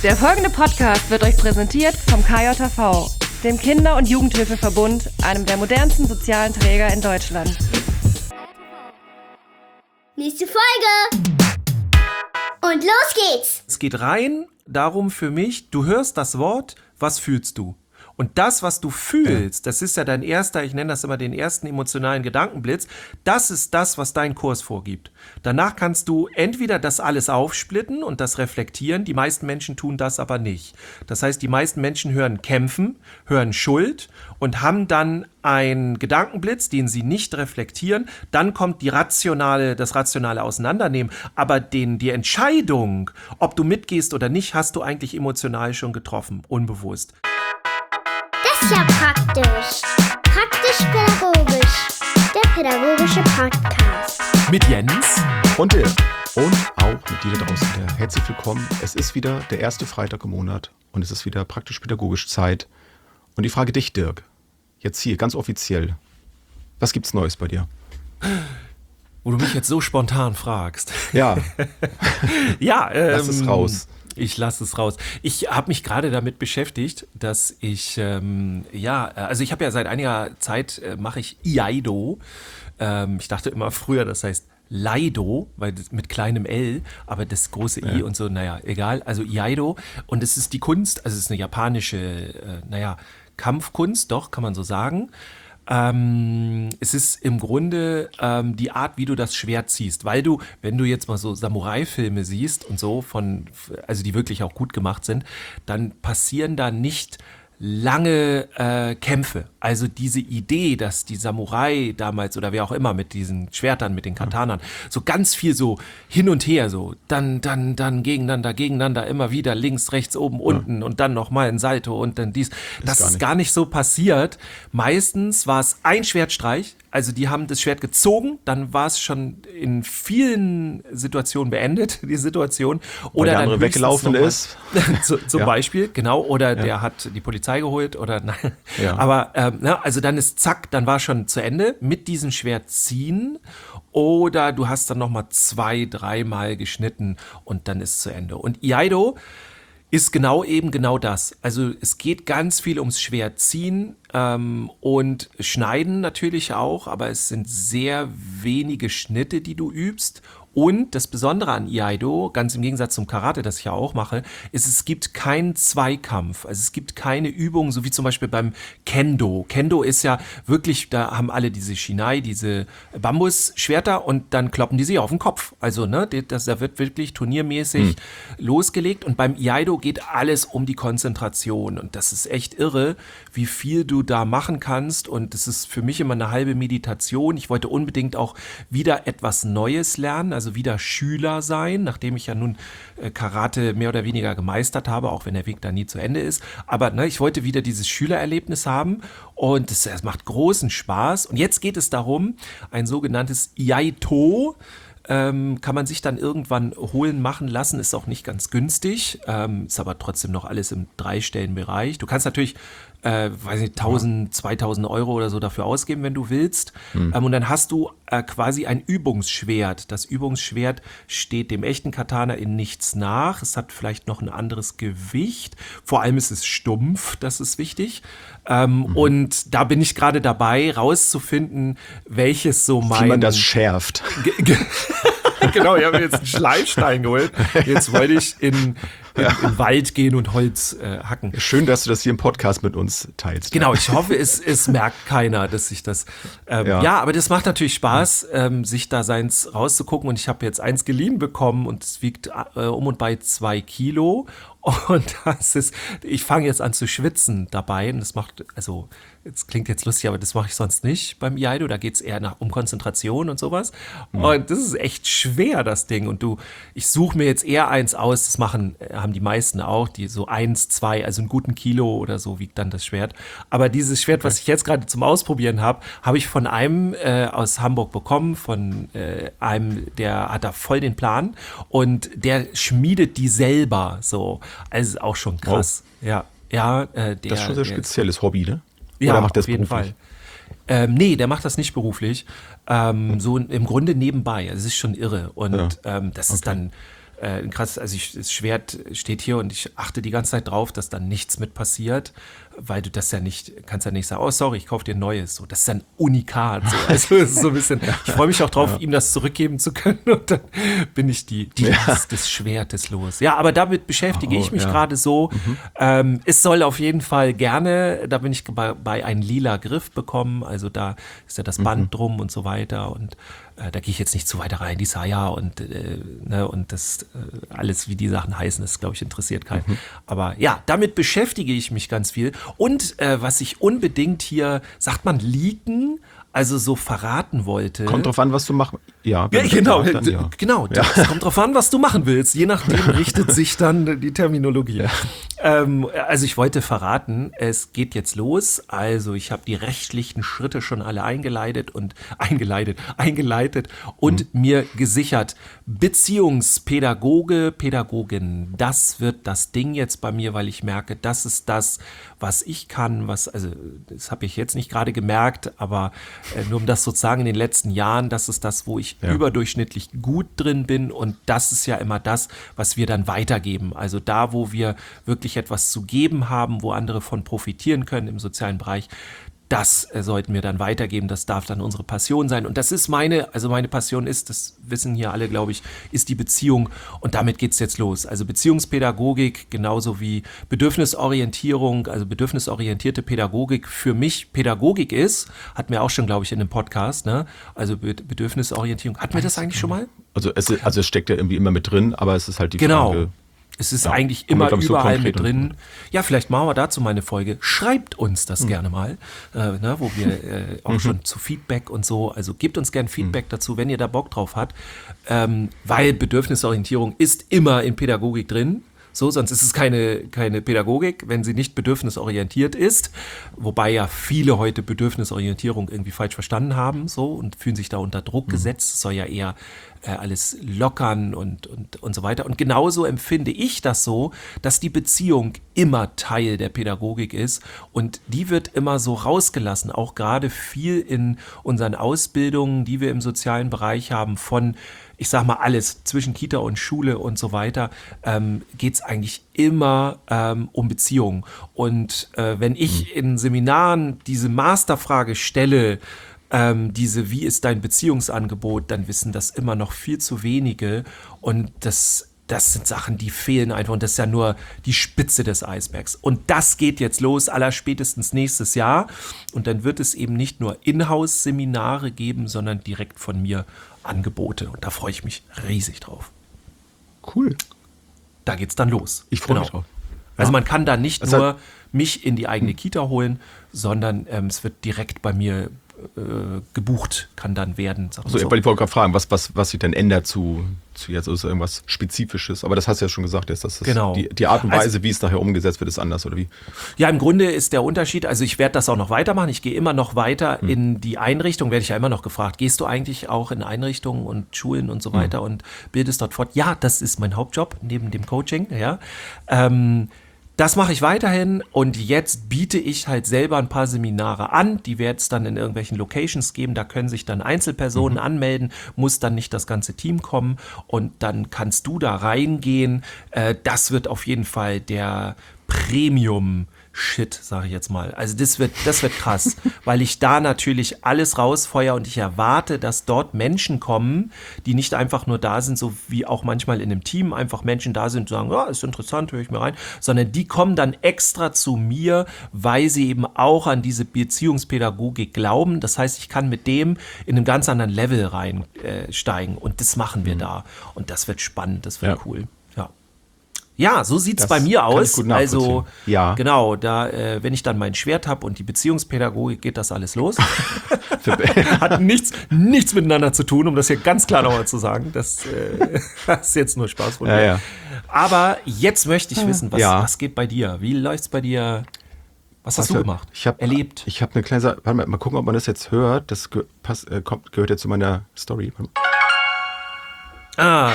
Der folgende Podcast wird euch präsentiert vom KJV, dem Kinder- und Jugendhilfeverbund, einem der modernsten sozialen Träger in Deutschland. Nächste Folge! Und los geht's! Es geht rein darum für mich, du hörst das Wort, was fühlst du? Und das, was du fühlst, das ist ja dein erster, ich nenne das immer den ersten emotionalen Gedankenblitz, das ist das, was dein Kurs vorgibt. Danach kannst du entweder das alles aufsplitten und das reflektieren, die meisten Menschen tun das aber nicht. Das heißt, die meisten Menschen hören Kämpfen, hören Schuld und haben dann einen Gedankenblitz, den sie nicht reflektieren, dann kommt das rationale Auseinandernehmen, aber die Entscheidung, ob du mitgehst oder nicht, hast du eigentlich emotional schon getroffen, unbewusst. Das ist ja praktisch. Praktisch-pädagogisch. Der pädagogische Podcast. Mit Jens und dir. Und auch mit dir da draußen. Herzlich willkommen. Es ist wieder der erste Freitag im Monat und es ist wieder praktisch-pädagogisch Zeit. Und ich frage dich, Dirk, jetzt hier ganz offiziell, was gibt's Neues bei dir? Wo du mich jetzt so spontan fragst. Ja. Ja, lass es raus. Ich lasse es raus. Ich habe mich gerade damit beschäftigt, dass ich, also ich habe ja seit einiger Zeit, mache ich Iaido. Ich dachte immer früher, das heißt Leido, weil mit kleinem L, aber das große I und so, naja, egal. Also Iaido und es ist die Kunst, also es ist eine japanische, Kampfkunst, doch, kann man so sagen. Es ist im Grunde die Art, wie du das Schwert ziehst, weil du, wenn du jetzt mal so Samurai-Filme siehst und so also die wirklich auch gut gemacht sind, dann passieren da nicht lange Kämpfe. Also diese Idee, dass die Samurai damals oder wer auch immer mit diesen Schwertern, mit den Katanern, so ganz viel so hin und her, so dann gegeneinander, immer wieder links, rechts, oben, unten und dann nochmal ein Salto und dann dies. Das ist gar nicht so passiert. Meistens war es ein Schwertstreich, also die haben das Schwert gezogen, dann war es schon in vielen Situationen beendet, die Situation. Oder der andere weggelaufen ist. Zum Beispiel, genau. Oder der hat die Polizei geholt oder nein. Ja. Aber also dann ist zack, dann war schon zu Ende mit diesem Schwert ziehen. Oder du hast dann nochmal 2-3 Mal geschnitten und dann ist zu Ende. Und Iaido ist genau das. Also es geht ganz viel ums Schwertziehen und Schneiden natürlich auch, aber es sind sehr wenige Schnitte, die du übst. Und das Besondere an Iaido, ganz im Gegensatz zum Karate, das ich ja auch mache, ist, es gibt keinen Zweikampf. Also es gibt keine Übung, so wie zum Beispiel beim Kendo. Kendo ist ja wirklich, da haben alle diese Shinai, diese Bambusschwerter und dann kloppen die sich auf den Kopf. Also da wird wirklich turniermäßig losgelegt. Und beim Iaido geht alles um die Konzentration. Und das ist echt irre, wie viel du da machen kannst. Und das ist für mich immer eine halbe Meditation. Ich wollte unbedingt auch wieder etwas Neues lernen, also wieder Schüler sein, nachdem ich ja nun Karate mehr oder weniger gemeistert habe, auch wenn der Weg da nie zu Ende ist. Aber ich wollte wieder dieses Schülererlebnis haben und es macht großen Spaß. Und jetzt geht es darum, ein sogenanntes Iaito kann man sich dann irgendwann machen lassen, ist auch nicht ganz günstig, ist aber trotzdem noch alles im dreistelligen Bereich. Du kannst natürlich 1.000, 2.000 Euro oder so dafür ausgeben, wenn du willst. Und dann hast du quasi ein Übungsschwert. Das Übungsschwert steht dem echten Katana in nichts nach. Es hat vielleicht noch ein anderes Gewicht. Vor allem ist es stumpf, das ist wichtig. Und da bin ich gerade dabei, rauszufinden, welches so wie man das schärft. Genau, ich habe mir jetzt einen Schleifstein geholt. Jetzt wollte ich in den Wald gehen und Holz hacken. Schön, dass du das hier im Podcast mit uns teilst. Genau, ich hoffe, es merkt keiner, dass ich das... aber das macht natürlich Spaß, sich da seins rauszugucken. Und ich habe jetzt eins geliehen bekommen und es wiegt um und bei 2 Kilo. Und ich fange jetzt an zu schwitzen dabei. Und das macht, also, es klingt jetzt lustig, aber das mache ich sonst nicht beim Iaido. Da geht es eher um Konzentration und sowas. Und das ist echt schwer, das Ding. Und ich suche mir jetzt eher eins aus. Das haben die meisten auch, die so 1, 2, also einen guten Kilo oder so wiegt dann das Schwert. Aber dieses Schwert, was ich jetzt gerade zum Ausprobieren habe ich von einem aus Hamburg bekommen, von einem, der hat da voll den Plan. Und der schmiedet die selber so. Also auch schon krass. Oh. Das ist schon ein sehr spezielles Hobby, ne? Ja, Oder macht das auf jeden beruflich? Fall. Nee, der macht das nicht beruflich. So im Grunde nebenbei. Also es ist schon irre. Und das ist dann krass, also das Schwert steht hier und ich achte die ganze Zeit drauf, dass da nichts mit passiert, weil du das ja nicht, kannst ja nicht sagen, oh sorry, ich kaufe dir ein neues. So, das ist ein Unikat. So. Also es ist so ein bisschen, ich freue mich auch drauf, ihm das zurückgeben zu können und dann bin ich des Schwertes los. Ja, aber damit beschäftige ich mich gerade so. Es soll auf jeden Fall gerne, da bin ich bei einen lila Griff bekommen, also da ist ja das Band drum und so weiter und da gehe ich jetzt nicht zu weit rein, die Saya und das alles, wie die Sachen heißen, das glaube ich interessiert keinen. Aber ja, damit beschäftige ich mich ganz viel. Und was ich unbedingt hier, sagt man leaken, also so verraten wollte. Kommt drauf an, was du machst. Ja, genau. Es kommt drauf an, was du machen willst. Je nachdem richtet sich dann die Terminologie. Also ich wollte verraten, es geht jetzt los. Also ich habe die rechtlichen Schritte schon alle eingeleitet und mir gesichert. Beziehungspädagoge, Pädagogin, das wird das Ding jetzt bei mir, weil ich merke, das ist das, was ich kann, das habe ich jetzt nicht gerade gemerkt, aber nur um das sozusagen in den letzten Jahren, das ist das, wo ich überdurchschnittlich gut drin bin und das ist ja immer das, was wir dann weitergeben. Also da, wo wir wirklich etwas zu geben haben, wo andere von profitieren können im sozialen Bereich, das sollten wir dann weitergeben, das darf dann unsere Passion sein. Und das ist meine Passion ist, das wissen hier alle, glaube ich, ist die Beziehung. Und damit geht's jetzt los. Also Beziehungspädagogik, genauso wie Bedürfnisorientierung, also bedürfnisorientierte Pädagogik für mich Pädagogik ist, hatten wir auch schon, glaube ich, in einem Podcast, ne? Also Bedürfnisorientierung. Hatten wir das eigentlich schon mal? Also es steckt ja irgendwie immer mit drin, aber es ist halt die Frage. Es ist eigentlich immer überall mit drin. Ja, vielleicht machen wir dazu mal eine Folge. Schreibt uns das gerne mal, wo wir auch schon zu Feedback und so, also gebt uns gerne Feedback dazu, wenn ihr da Bock drauf habt, weil Bedürfnisorientierung ist immer in Pädagogik drin. So, sonst ist es keine Pädagogik, wenn sie nicht bedürfnisorientiert ist. Wobei ja viele heute Bedürfnisorientierung irgendwie falsch verstanden haben so und fühlen sich da unter Druck gesetzt. Es soll ja eher alles lockern und so weiter. Und genauso empfinde ich das so, dass die Beziehung immer Teil der Pädagogik ist und die wird immer so rausgelassen. Auch gerade viel in unseren Ausbildungen, die wir im sozialen Bereich haben, von ich sag mal alles zwischen Kita und Schule und so weiter, geht es eigentlich immer um Beziehungen. Und wenn ich in Seminaren diese Masterfrage stelle, wie ist dein Beziehungsangebot, dann wissen das immer noch viel zu wenige. Und das sind Sachen, die fehlen einfach. Und das ist ja nur die Spitze des Eisbergs. Und das geht jetzt los, allerspätestens nächstes Jahr. Und dann wird es eben nicht nur Inhouse-Seminare geben, sondern direkt von mir Angebote. Und da freue ich mich riesig drauf. Cool. Da geht's dann los. Ich freue mich drauf. Also man kann da nicht nur mich in die eigene Kita holen, sondern es wird direkt bei mir gebucht, kann dann werden. Also ich wollte gerade fragen, was sich denn ändert zu jetzt ist irgendwas Spezifisches, aber das hast du ja schon gesagt, dass das genau. Die Art und Weise, wie es nachher umgesetzt wird, ist anders, oder wie? Ja, im Grunde ist der Unterschied, also ich werde das auch noch weitermachen, ich gehe immer noch weiter in die Einrichtung, werde ich ja immer noch gefragt, gehst du eigentlich auch in Einrichtungen und Schulen und so weiter und bildest dort fort? Ja, das ist mein Hauptjob, neben dem Coaching, ja. Das mache ich weiterhin und jetzt biete ich halt selber ein paar Seminare an, die wird es dann in irgendwelchen Locations geben, da können sich dann Einzelpersonen anmelden, muss dann nicht das ganze Team kommen und dann kannst du da reingehen. Das wird auf jeden Fall der Premium-Shit, sage ich jetzt mal. Also das wird krass, weil ich da natürlich alles rausfeuere und ich erwarte, dass dort Menschen kommen, die nicht einfach nur da sind, so wie auch manchmal in einem Team einfach Menschen da sind und sagen, ja, ist interessant, höre ich mir rein, sondern die kommen dann extra zu mir, weil sie eben auch an diese Beziehungspädagogik glauben. Das heißt, ich kann mit dem in einem ganz anderen Level reinsteigen und das machen wir da. Und das wird spannend, das wird cool. Ja, so sieht's bei mir aus. Also, genau, da, wenn ich dann mein Schwert habe und die Beziehungspädagogik, geht das alles los. Hat nichts miteinander zu tun, um das hier ganz klar nochmal zu sagen. Das ist jetzt nur Spaß von mir. Ja. Aber jetzt möchte ich wissen, was geht bei dir? Wie läuft's bei dir? Was hast du gemacht? Erlebt? Ich habe eine kleine Sache. Warte mal gucken, ob man das jetzt hört. Das gehört jetzt zu meiner Story. Ja.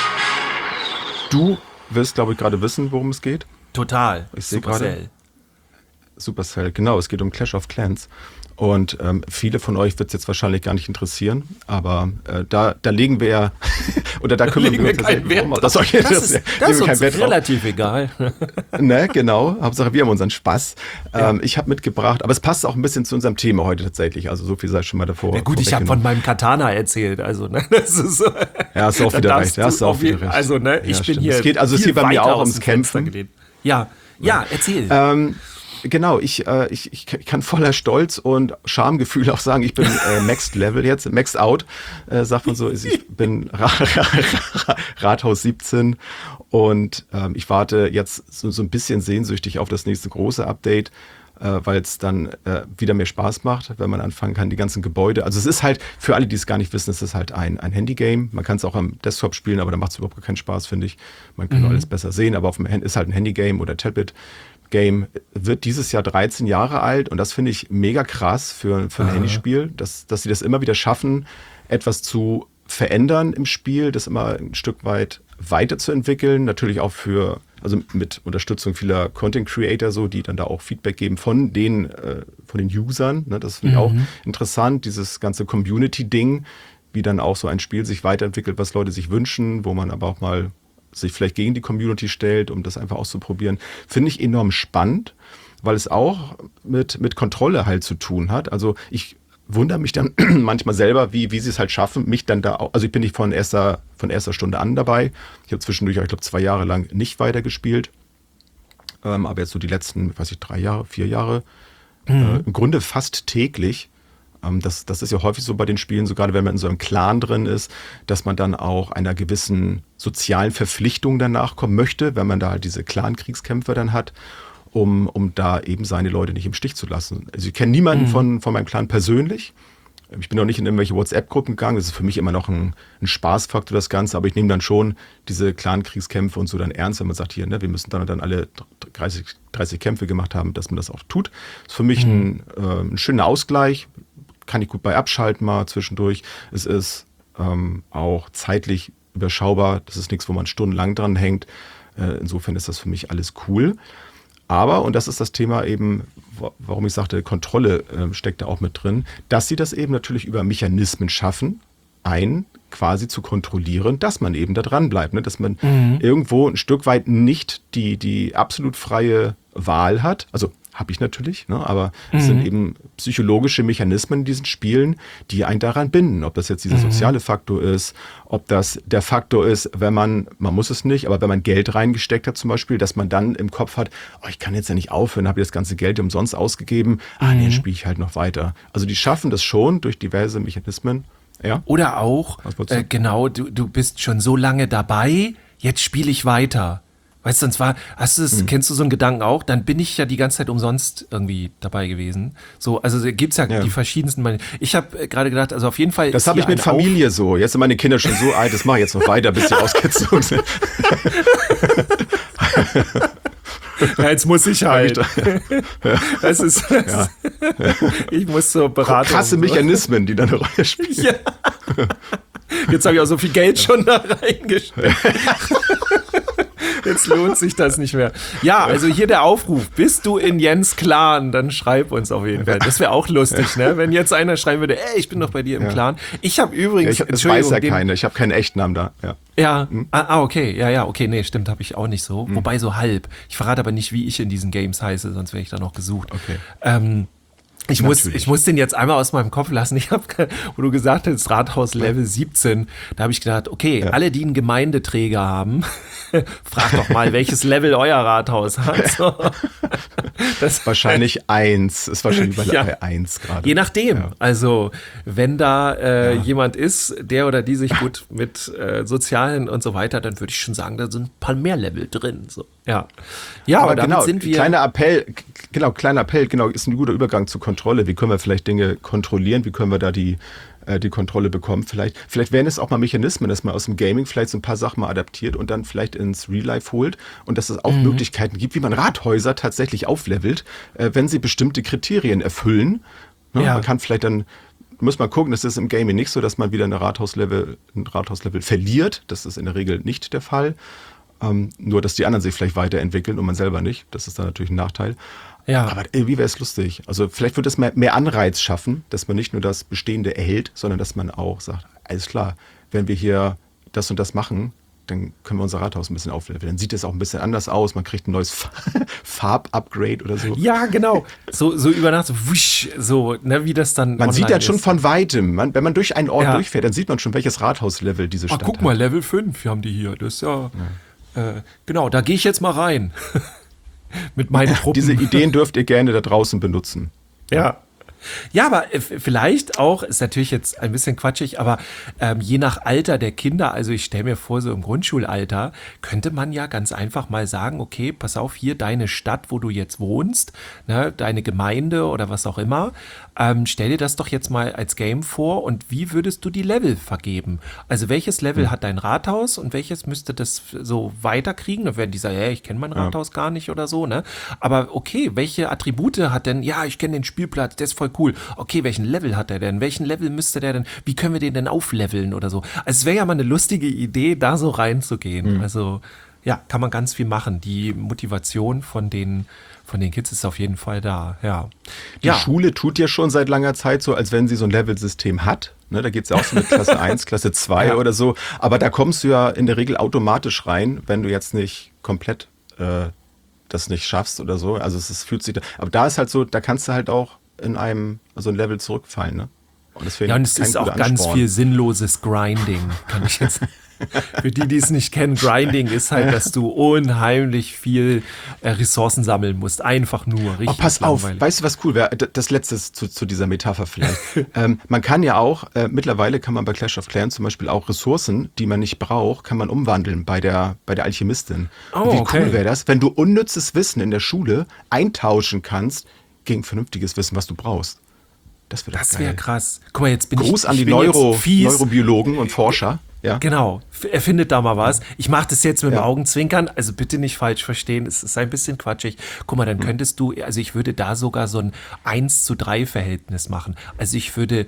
Du wirst, glaube ich, gerade wissen, worum es geht. Total. Ich sehe gerade. Supercell, genau. Es geht um Clash of Clans. Und viele von euch wird es jetzt wahrscheinlich gar nicht interessieren. Aber da legen wir ja Oder da kümmern wir uns keinen Wert um. drauf. Das ist uns relativ egal. Ne, genau. Hauptsache, wir haben unseren Spaß. Ich habe mitgebracht, aber es passt auch ein bisschen zu unserem Thema heute tatsächlich. Also so viel sei schon mal davor. Ja gut, ich habe von meinem Katana erzählt. Also, ne, das ist so. Ja, hast du auch wieder recht. Hast du auch wieder recht. Also, ne, ich bin hier. Es geht also hier bei mir auch ums Kämpfen. Ja, erzähl. Genau, ich kann voller Stolz und Schamgefühl auch sagen, ich bin Maxed Level jetzt, Maxed Out, sagt man so. Ich bin Rathaus 17 und ich warte jetzt so ein bisschen sehnsüchtig auf das nächste große Update, weil es dann wieder mehr Spaß macht, wenn man anfangen kann, die ganzen Gebäude. Also es ist halt, für alle, die es gar nicht wissen, es ist halt ein Handygame. Man kann es auch am Desktop spielen, aber da macht es überhaupt keinen Spaß, finde ich. Man kann alles besser sehen, aber auf dem Handy ist halt ein Handygame oder Tablet-Game. Wird dieses Jahr 13 Jahre alt und das finde ich mega krass für ein Handyspiel, dass sie das immer wieder schaffen, etwas zu verändern im Spiel, das immer ein Stück weit weiterzuentwickeln. Natürlich auch also mit Unterstützung vieler Content Creator, so, die dann da auch Feedback geben von den Usern. Ne? Das finde ich auch interessant, dieses ganze Community-Ding, wie dann auch so ein Spiel sich weiterentwickelt, was Leute sich wünschen, wo man aber auch mal sich vielleicht gegen die Community stellt, um das einfach auszuprobieren. Finde ich enorm spannend, weil es auch mit Kontrolle halt zu tun hat. Also ich wundere mich dann manchmal selber, wie sie es halt schaffen, mich dann da auch, also ich bin nicht von erster Stunde an dabei. Ich habe zwischendurch, ich glaube, 2 Jahre lang nicht weitergespielt. Aber jetzt so die letzten, 3 Jahre, 4 Jahre, im Grunde fast täglich. Das ist ja häufig so bei den Spielen, so gerade wenn man in so einem Clan drin ist, dass man dann auch einer gewissen sozialen Verpflichtung danach kommen möchte, wenn man da halt diese Clan-Kriegskämpfe dann hat, um da eben seine Leute nicht im Stich zu lassen. Also ich kenne niemanden von meinem Clan persönlich. Ich bin auch nicht in irgendwelche WhatsApp-Gruppen gegangen. Das ist für mich immer noch ein Spaßfaktor, das Ganze. Aber ich nehme dann schon diese Clan-Kriegskämpfe und so dann ernst, wenn man sagt, hier, ne, wir müssen dann alle 30 Kämpfe gemacht haben, dass man das auch tut. Das ist für mich ein schöner Ausgleich. Kann ich gut bei abschalten mal zwischendurch. Es ist auch zeitlich überschaubar. Das ist nichts, wo man stundenlang dran hängt. Insofern ist das für mich alles cool. Aber, und das ist das Thema eben, warum ich sagte, Kontrolle steckt da auch mit drin, dass sie das eben natürlich über Mechanismen schaffen, quasi zu kontrollieren, dass man eben da dran bleibt, ne? Dass man irgendwo ein Stück weit nicht die absolut freie Wahl hat. Also habe ich natürlich, ne? Aber es sind eben psychologische Mechanismen in diesen Spielen, die einen daran binden. Ob das jetzt dieser soziale Faktor ist, ob das der Faktor ist, wenn man muss es nicht, aber wenn man Geld reingesteckt hat zum Beispiel, dass man dann im Kopf hat, oh, ich kann jetzt ja nicht aufhören, habe ich das ganze Geld umsonst ausgegeben, nee, dann spiele ich halt noch weiter. Also die schaffen das schon durch diverse Mechanismen. Ja? Oder auch, genau, du bist schon so lange dabei, jetzt spiele ich weiter. Weißt du, und zwar, kennst du so einen Gedanken auch? Dann bin ich ja die ganze Zeit umsonst irgendwie dabei gewesen. So, also gibt's ja die verschiedensten. Ich habe gerade gedacht, also auf jeden Fall. Das habe ich mit Familie so. Jetzt sind meine Kinder schon so alt, das mache ich jetzt noch weiter, bis sie ausgezogen sind. Ja, jetzt muss ich halt. Das ist, ich muss zur Beratung. Krasse Mechanismen, die da eine Rolle spielen. Ja. Jetzt habe ich auch so viel Geld schon da reingesteckt. Jetzt lohnt sich das nicht mehr. Ja, also hier der Aufruf. Bist du in Jens Clan? Dann schreib uns auf jeden Fall. Das wäre auch lustig, ne? Wenn jetzt einer schreiben würde, ey, ich bin doch bei dir im Clan. Ich habe übrigens, das weiß ja keiner. Ich habe keinen Echtnamen da. Ja. Okay. Ja, okay. Nee, stimmt, habe ich auch nicht so. Wobei so halb. Ich verrate aber nicht, wie ich in diesen Games heiße, sonst wäre ich da noch gesucht. Okay. Ich muss den jetzt einmal aus meinem Kopf lassen. Wo du gesagt hast, Rathaus Level 17, da habe ich gedacht, okay, alle, die einen Gemeindeträger haben, frag doch mal, welches Level euer Rathaus hat. So. Das wahrscheinlich 1. Ist wahrscheinlich bei 1 gerade. Je nachdem. Ja. Also, wenn da jemand ist, der oder die sich gut mit Sozialen und so weiter, dann würde ich schon sagen, da sind ein paar mehr Level drin. So. Ja, aber damit genau, sind wir. Kleiner Appell, ist ein guter Übergang zur Kontrolle. Wie können wir vielleicht Dinge kontrollieren? Wie können wir da die Kontrolle bekommen? Vielleicht wären es auch mal Mechanismen, dass man aus dem Gaming vielleicht so ein paar Sachen mal adaptiert und dann vielleicht ins Real Life holt und dass es auch Möglichkeiten gibt, wie man Rathäuser tatsächlich auflevelt, wenn sie bestimmte Kriterien erfüllen. Ne? Man kann vielleicht dann, muss man gucken, das ist im Gaming nicht so, dass man wieder ein Rathauslevel verliert. Das ist in der Regel nicht der Fall. Nur, dass die anderen sich vielleicht weiterentwickeln und man selber nicht. Das ist dann natürlich ein Nachteil. Ja. Aber irgendwie wäre es lustig. Also vielleicht wird es mehr Anreiz schaffen, dass man nicht nur das Bestehende erhält, sondern dass man auch sagt, alles klar, wenn wir hier das und das machen, dann können wir unser Rathaus ein bisschen aufleveln. Dann sieht es auch ein bisschen anders aus. Man kriegt ein neues Farb-Upgrade oder so. Ja, genau. So über Nacht, so wusch, so, ne, wie das dann Man sieht online das schon ist. von Weitem. Wenn man durch einen Ort durchfährt, dann sieht man schon, welches Rathauslevel diese Stadt Guck hat. mal, Level 5 haben die hier. Das ist ja. Genau, da gehe ich jetzt mal rein. Mit meinen Truppen. Diese Ideen dürft ihr gerne da draußen benutzen. Ja. Ja, aber vielleicht auch, ist natürlich jetzt ein bisschen quatschig, aber je nach Alter der Kinder, also ich stelle mir vor, so im Grundschulalter, könnte man ja ganz einfach mal sagen, okay, pass auf, hier deine Stadt, wo du jetzt wohnst, ne, deine Gemeinde oder was auch immer, stell dir das doch jetzt mal als Game vor und wie würdest du die Level vergeben? Also welches Level hat dein Rathaus und welches müsste das so weiterkriegen? Da werden die sagen, ich kenne mein Rathaus gar nicht oder so, ne? Aber okay, welche Attribute hat denn, ja, ich kenne den Spielplatz, der ist voll cool. Okay, welchen Level hat er denn? Welchen Level müsste der denn, wie können wir den denn aufleveln oder so? Also es wäre ja mal eine lustige Idee, da so reinzugehen. Also ja, kann man ganz viel machen. Die Motivation von den Kids ist auf jeden Fall da, ja. Die Schule tut ja schon seit langer Zeit so, als wenn sie so ein Level-System hat. Ne, da geht es ja auch so mit Klasse 1, Klasse 2 oder so. Aber da kommst du ja in der Regel automatisch rein, wenn du jetzt nicht komplett das nicht schaffst oder so. Also fühlt sich da. Aber da ist halt so, da kannst du halt auch in ein Level zurückfallen, ne? Und deswegen Und es ist auch ganz viel sinnloses Grinding, kann ich jetzt. Für die es nicht kennen, Grinding ist halt, dass du unheimlich viel Ressourcen sammeln musst. Einfach nur richtig. Oh, pass auf, weißt du, was cool wäre? Das Letzte zu dieser Metapher vielleicht. Man kann ja auch, mittlerweile kann man bei Clash of Clans zum Beispiel auch Ressourcen, die man nicht braucht, kann man umwandeln bei der Alchemistin. Oh, wie okay. cool wäre das, wenn du unnützes Wissen in der Schule eintauschen kannst gegen vernünftiges Wissen, was du brauchst. Das wäre Das geil. wäre krass. Guck mal, jetzt bin Gruß an die bin jetzt fies. Neurobiologen und Forscher. Ja. Genau, erfindet da mal was. Ich mache das jetzt mit dem Augenzwinkern, also bitte nicht falsch verstehen, es ist ein bisschen quatschig. Guck mal, dann könntest du, also ich würde da sogar so ein 1:3 Verhältnis machen. Also ich würde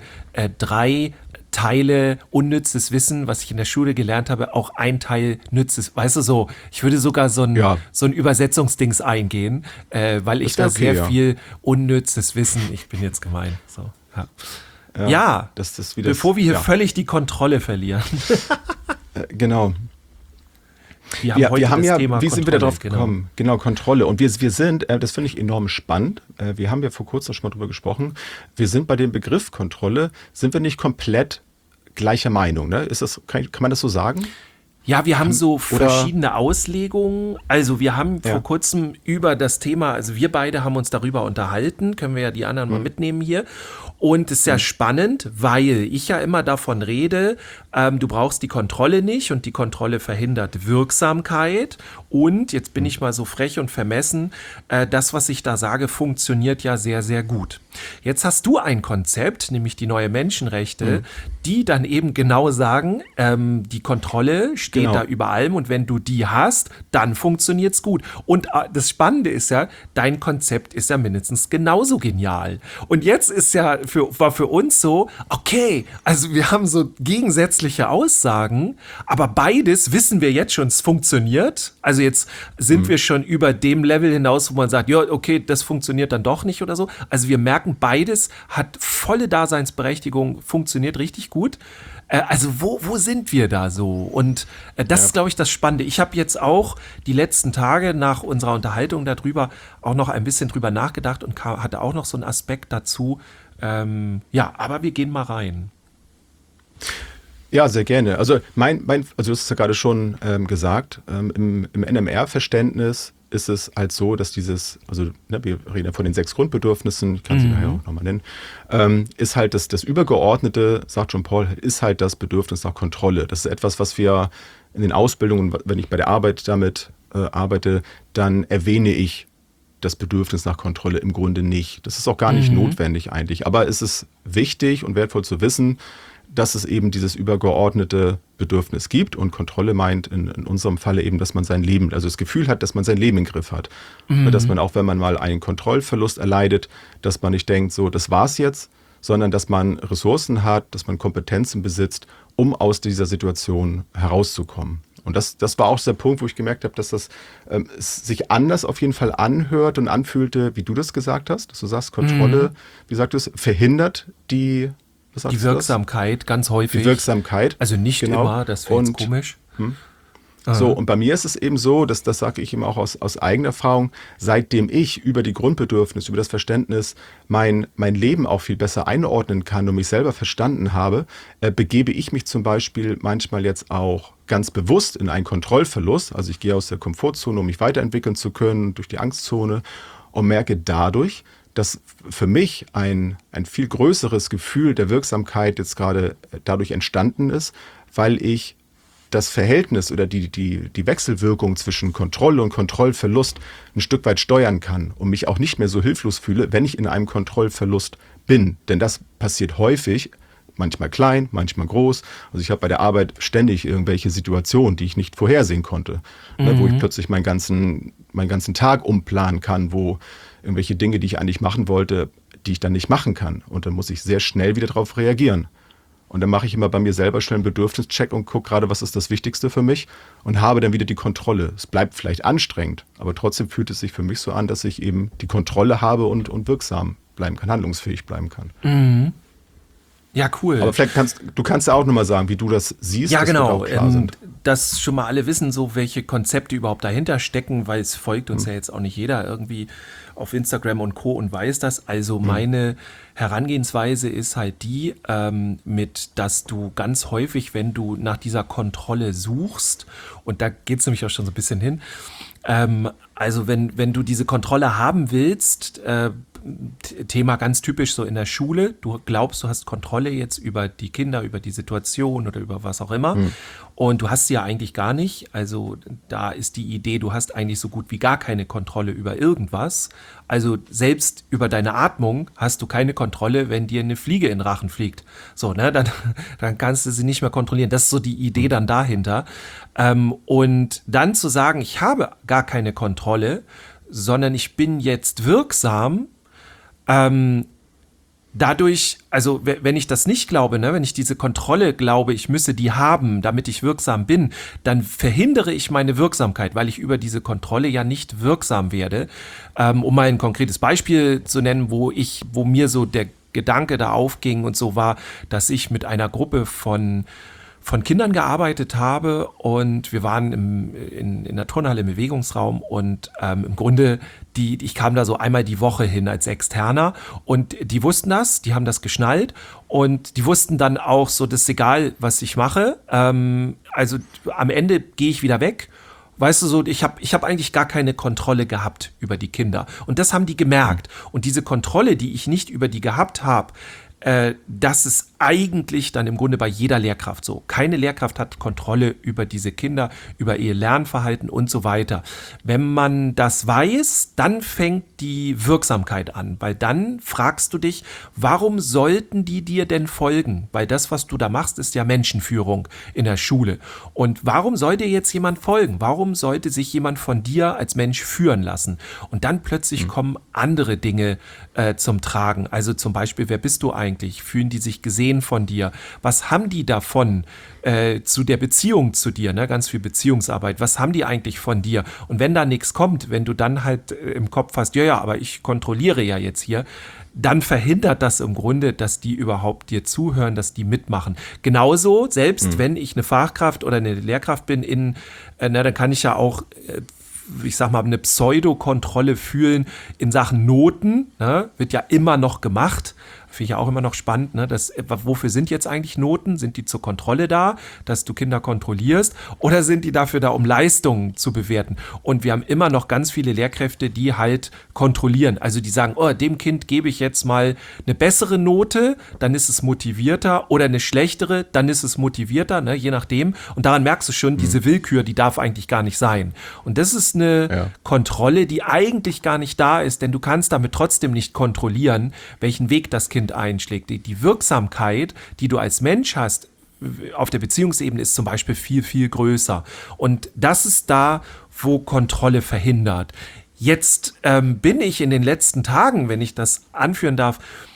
3 Teile unnützes Wissen, was ich in der Schule gelernt habe, auch ein Teil nützes, weißt du so, ich würde sogar so ein Übersetzungsdings eingehen, weil ich da sehr viel unnützes Wissen, ich bin jetzt gemein, so, ja. Ja, bevor wir hier völlig die Kontrolle verlieren. Genau. Wir haben das Thema wie sind wir da drauf Kontrolle, gekommen? Genau, Kontrolle. Und wir sind, das finde ich enorm spannend, wir haben ja vor kurzem schon mal drüber gesprochen, wir sind bei dem Begriff Kontrolle, sind wir nicht komplett gleicher Meinung, ne? Kann man das so sagen? Ja, wir haben so verschiedene Auslegungen. Also wir haben vor kurzem über das Thema, also wir beide haben uns darüber unterhalten, können wir ja die anderen mal mitnehmen hier. Und es ist ja spannend, weil ich ja immer davon rede, du brauchst die Kontrolle nicht und die Kontrolle verhindert Wirksamkeit. Und jetzt bin ich mal so frech und vermessen, das, was ich da sage, funktioniert ja sehr, sehr gut. Jetzt hast du ein Konzept, nämlich die neue Menschenrechte, die dann eben genau sagen, die Kontrolle steht da über allem und wenn du die hast, dann funktioniert's gut. Und das Spannende ist ja, dein Konzept ist ja mindestens genauso genial. Und jetzt ist ja war für uns so, okay, also wir haben so gegensätzliche Aussagen, aber beides wissen wir jetzt schon, es funktioniert. Also jetzt sind wir schon über dem Level hinaus, wo man sagt, ja, okay, das funktioniert dann doch nicht oder so. Also wir merken, beides hat volle Daseinsberechtigung, funktioniert richtig gut. Also wo sind wir da so? Und das ist, glaube ich, das Spannende. Ich habe jetzt auch die letzten Tage nach unserer Unterhaltung darüber auch noch ein bisschen drüber nachgedacht und hatte auch noch so einen Aspekt dazu. Aber wir gehen mal rein. Ja, sehr gerne. Also also du hast es ja gerade schon gesagt, im NMR-Verständnis ist es halt so, dass wir reden ja von den 6 Grundbedürfnissen, ich kann sie nachher auch nochmal nennen, ist halt das Übergeordnete, sagt Jean-Paul, ist halt das Bedürfnis nach Kontrolle. Das ist etwas, was wir in den Ausbildungen, wenn ich bei der Arbeit damit arbeite, dann erwähne ich das Bedürfnis nach Kontrolle im Grunde nicht. Das ist auch gar nicht notwendig eigentlich. Aber es ist wichtig und wertvoll zu wissen, dass es eben dieses übergeordnete Bedürfnis gibt. Und Kontrolle meint in unserem Falle eben, dass man sein Leben, also das Gefühl hat, dass man sein Leben im Griff hat. Dass man auch, wenn man mal einen Kontrollverlust erleidet, dass man nicht denkt, so, das war's jetzt, sondern dass man Ressourcen hat, dass man Kompetenzen besitzt, um aus dieser Situation herauszukommen. Und das war auch der Punkt, wo ich gemerkt habe, dass das sich anders auf jeden Fall anhört und anfühlte, wie du das gesagt hast. Dass du sagst, Kontrolle, wie sagt du es, verhindert die Was sagst Die du das? Wirksamkeit, ganz häufig. Die Wirksamkeit. Also nicht genau. immer, das wäre jetzt Und komisch. So, und bei mir ist es eben so, das sage ich eben auch aus eigener Erfahrung, seitdem ich über die Grundbedürfnisse, über das Verständnis mein Leben auch viel besser einordnen kann und mich selber verstanden habe, begebe ich mich zum Beispiel manchmal jetzt auch ganz bewusst in einen Kontrollverlust. Also ich gehe aus der Komfortzone, um mich weiterentwickeln zu können, durch die Angstzone und merke dadurch, dass für mich ein viel größeres Gefühl der Wirksamkeit jetzt gerade dadurch entstanden ist, weil ich das Verhältnis oder die Wechselwirkung zwischen Kontrolle und Kontrollverlust ein Stück weit steuern kann und mich auch nicht mehr so hilflos fühle, wenn ich in einem Kontrollverlust bin. Denn das passiert häufig, manchmal klein, manchmal groß. Also ich habe bei der Arbeit ständig irgendwelche Situationen, die ich nicht vorhersehen konnte, wo ich plötzlich meinen ganzen Tag umplanen kann, wo irgendwelche Dinge, die ich eigentlich machen wollte, die ich dann nicht machen kann. Und dann muss ich sehr schnell wieder darauf reagieren. Und dann mache ich immer bei mir selber schnell einen Bedürfnischeck und gucke gerade, was ist das Wichtigste für mich und habe dann wieder die Kontrolle. Es bleibt vielleicht anstrengend, aber trotzdem fühlt es sich für mich so an, dass ich eben die Kontrolle habe und wirksam bleiben kann, handlungsfähig bleiben kann. Ja, cool. Aber vielleicht kannst du auch nochmal sagen, wie du das siehst, Ja, dass wir genau. da auch klar sind. Dass schon mal alle wissen, so welche Konzepte überhaupt dahinter stecken, weil es folgt uns ja jetzt auch nicht jeder irgendwie auf Instagram und Co. und weiß das. Also meine Herangehensweise ist halt die, dass du ganz häufig, wenn du nach dieser Kontrolle suchst, und da geht es nämlich auch schon so ein bisschen hin, also wenn du diese Kontrolle haben willst, Thema ganz typisch so in der Schule. Du glaubst, du hast Kontrolle jetzt über die Kinder, über die Situation oder über was auch immer. Und du hast sie ja eigentlich gar nicht. Also da ist die Idee, du hast eigentlich so gut wie gar keine Kontrolle über irgendwas. Also selbst über deine Atmung hast du keine Kontrolle, wenn dir eine Fliege in den Rachen fliegt. So, ne, dann kannst du sie nicht mehr kontrollieren. Das ist so die Idee dann dahinter. Und dann zu sagen, ich habe gar keine Kontrolle, sondern ich bin jetzt wirksam, dadurch, also wenn ich das nicht glaube, ne, wenn ich diese Kontrolle glaube, ich müsse die haben, damit ich wirksam bin, dann verhindere ich meine Wirksamkeit, weil ich über diese Kontrolle ja nicht wirksam werde. Um mal ein konkretes Beispiel zu nennen, wo mir so der Gedanke da aufging und so war, dass ich mit einer Gruppe von Kindern gearbeitet habe und wir waren in der Turnhalle im Bewegungsraum und im Grunde, ich kam da so einmal die Woche hin als Externer und die wussten das, die haben das geschnallt und die wussten dann auch so, das ist egal, was ich mache, also am Ende gehe ich wieder weg. Weißt du, so, ich hab eigentlich gar keine Kontrolle gehabt über die Kinder. Und das haben die gemerkt. Und diese Kontrolle, die ich nicht über die gehabt habe, das ist eigentlich dann im Grunde bei jeder Lehrkraft so. Keine Lehrkraft hat Kontrolle über diese Kinder, über ihr Lernverhalten und so weiter. Wenn man das weiß, dann fängt die Wirksamkeit an, weil dann fragst du dich, warum sollten die dir denn folgen? Weil das, was du da machst, ist ja Menschenführung in der Schule. Und warum soll dir jetzt jemand folgen? Warum sollte sich jemand von dir als Mensch führen lassen? Und dann plötzlich kommen andere Dinge zum Tragen. Also zum Beispiel, wer bist du eigentlich? Fühlen die sich gesehen von dir? Was haben die davon zu der Beziehung zu dir? Ne? Ganz viel Beziehungsarbeit. Was haben die eigentlich von dir? Und wenn da nichts kommt, wenn du dann halt im Kopf hast, ja, aber ich kontrolliere ja jetzt hier, dann verhindert das im Grunde, dass die überhaupt dir zuhören, dass die mitmachen. Genauso, selbst wenn ich eine Fachkraft oder eine Lehrkraft bin, dann kann ich ja auch ich sag mal, eine Pseudokontrolle fühlen in Sachen Noten, ne? Wird ja immer noch gemacht. Finde ich ja auch immer noch spannend, ne? Wofür sind jetzt eigentlich Noten? Sind die zur Kontrolle da, dass du Kinder kontrollierst? Oder sind die dafür da, um Leistungen zu bewerten? Und wir haben immer noch ganz viele Lehrkräfte, die halt kontrollieren. Also die sagen, oh, dem Kind gebe ich jetzt mal eine bessere Note, dann ist es motivierter, oder eine schlechtere, dann ist es motivierter, ne? Je nachdem. Und daran merkst du schon, diese Willkür, die darf eigentlich gar nicht sein. Und das ist eine Kontrolle, die eigentlich gar nicht da ist, denn du kannst damit trotzdem nicht kontrollieren, welchen Weg das Kind einschlägt. Die Wirksamkeit, die du als Mensch hast auf der Beziehungsebene, ist zum Beispiel viel, viel größer. Und das ist da, wo Kontrolle verhindert. Jetzt bin ich in den letzten Tagen, wenn ich das anführen darf,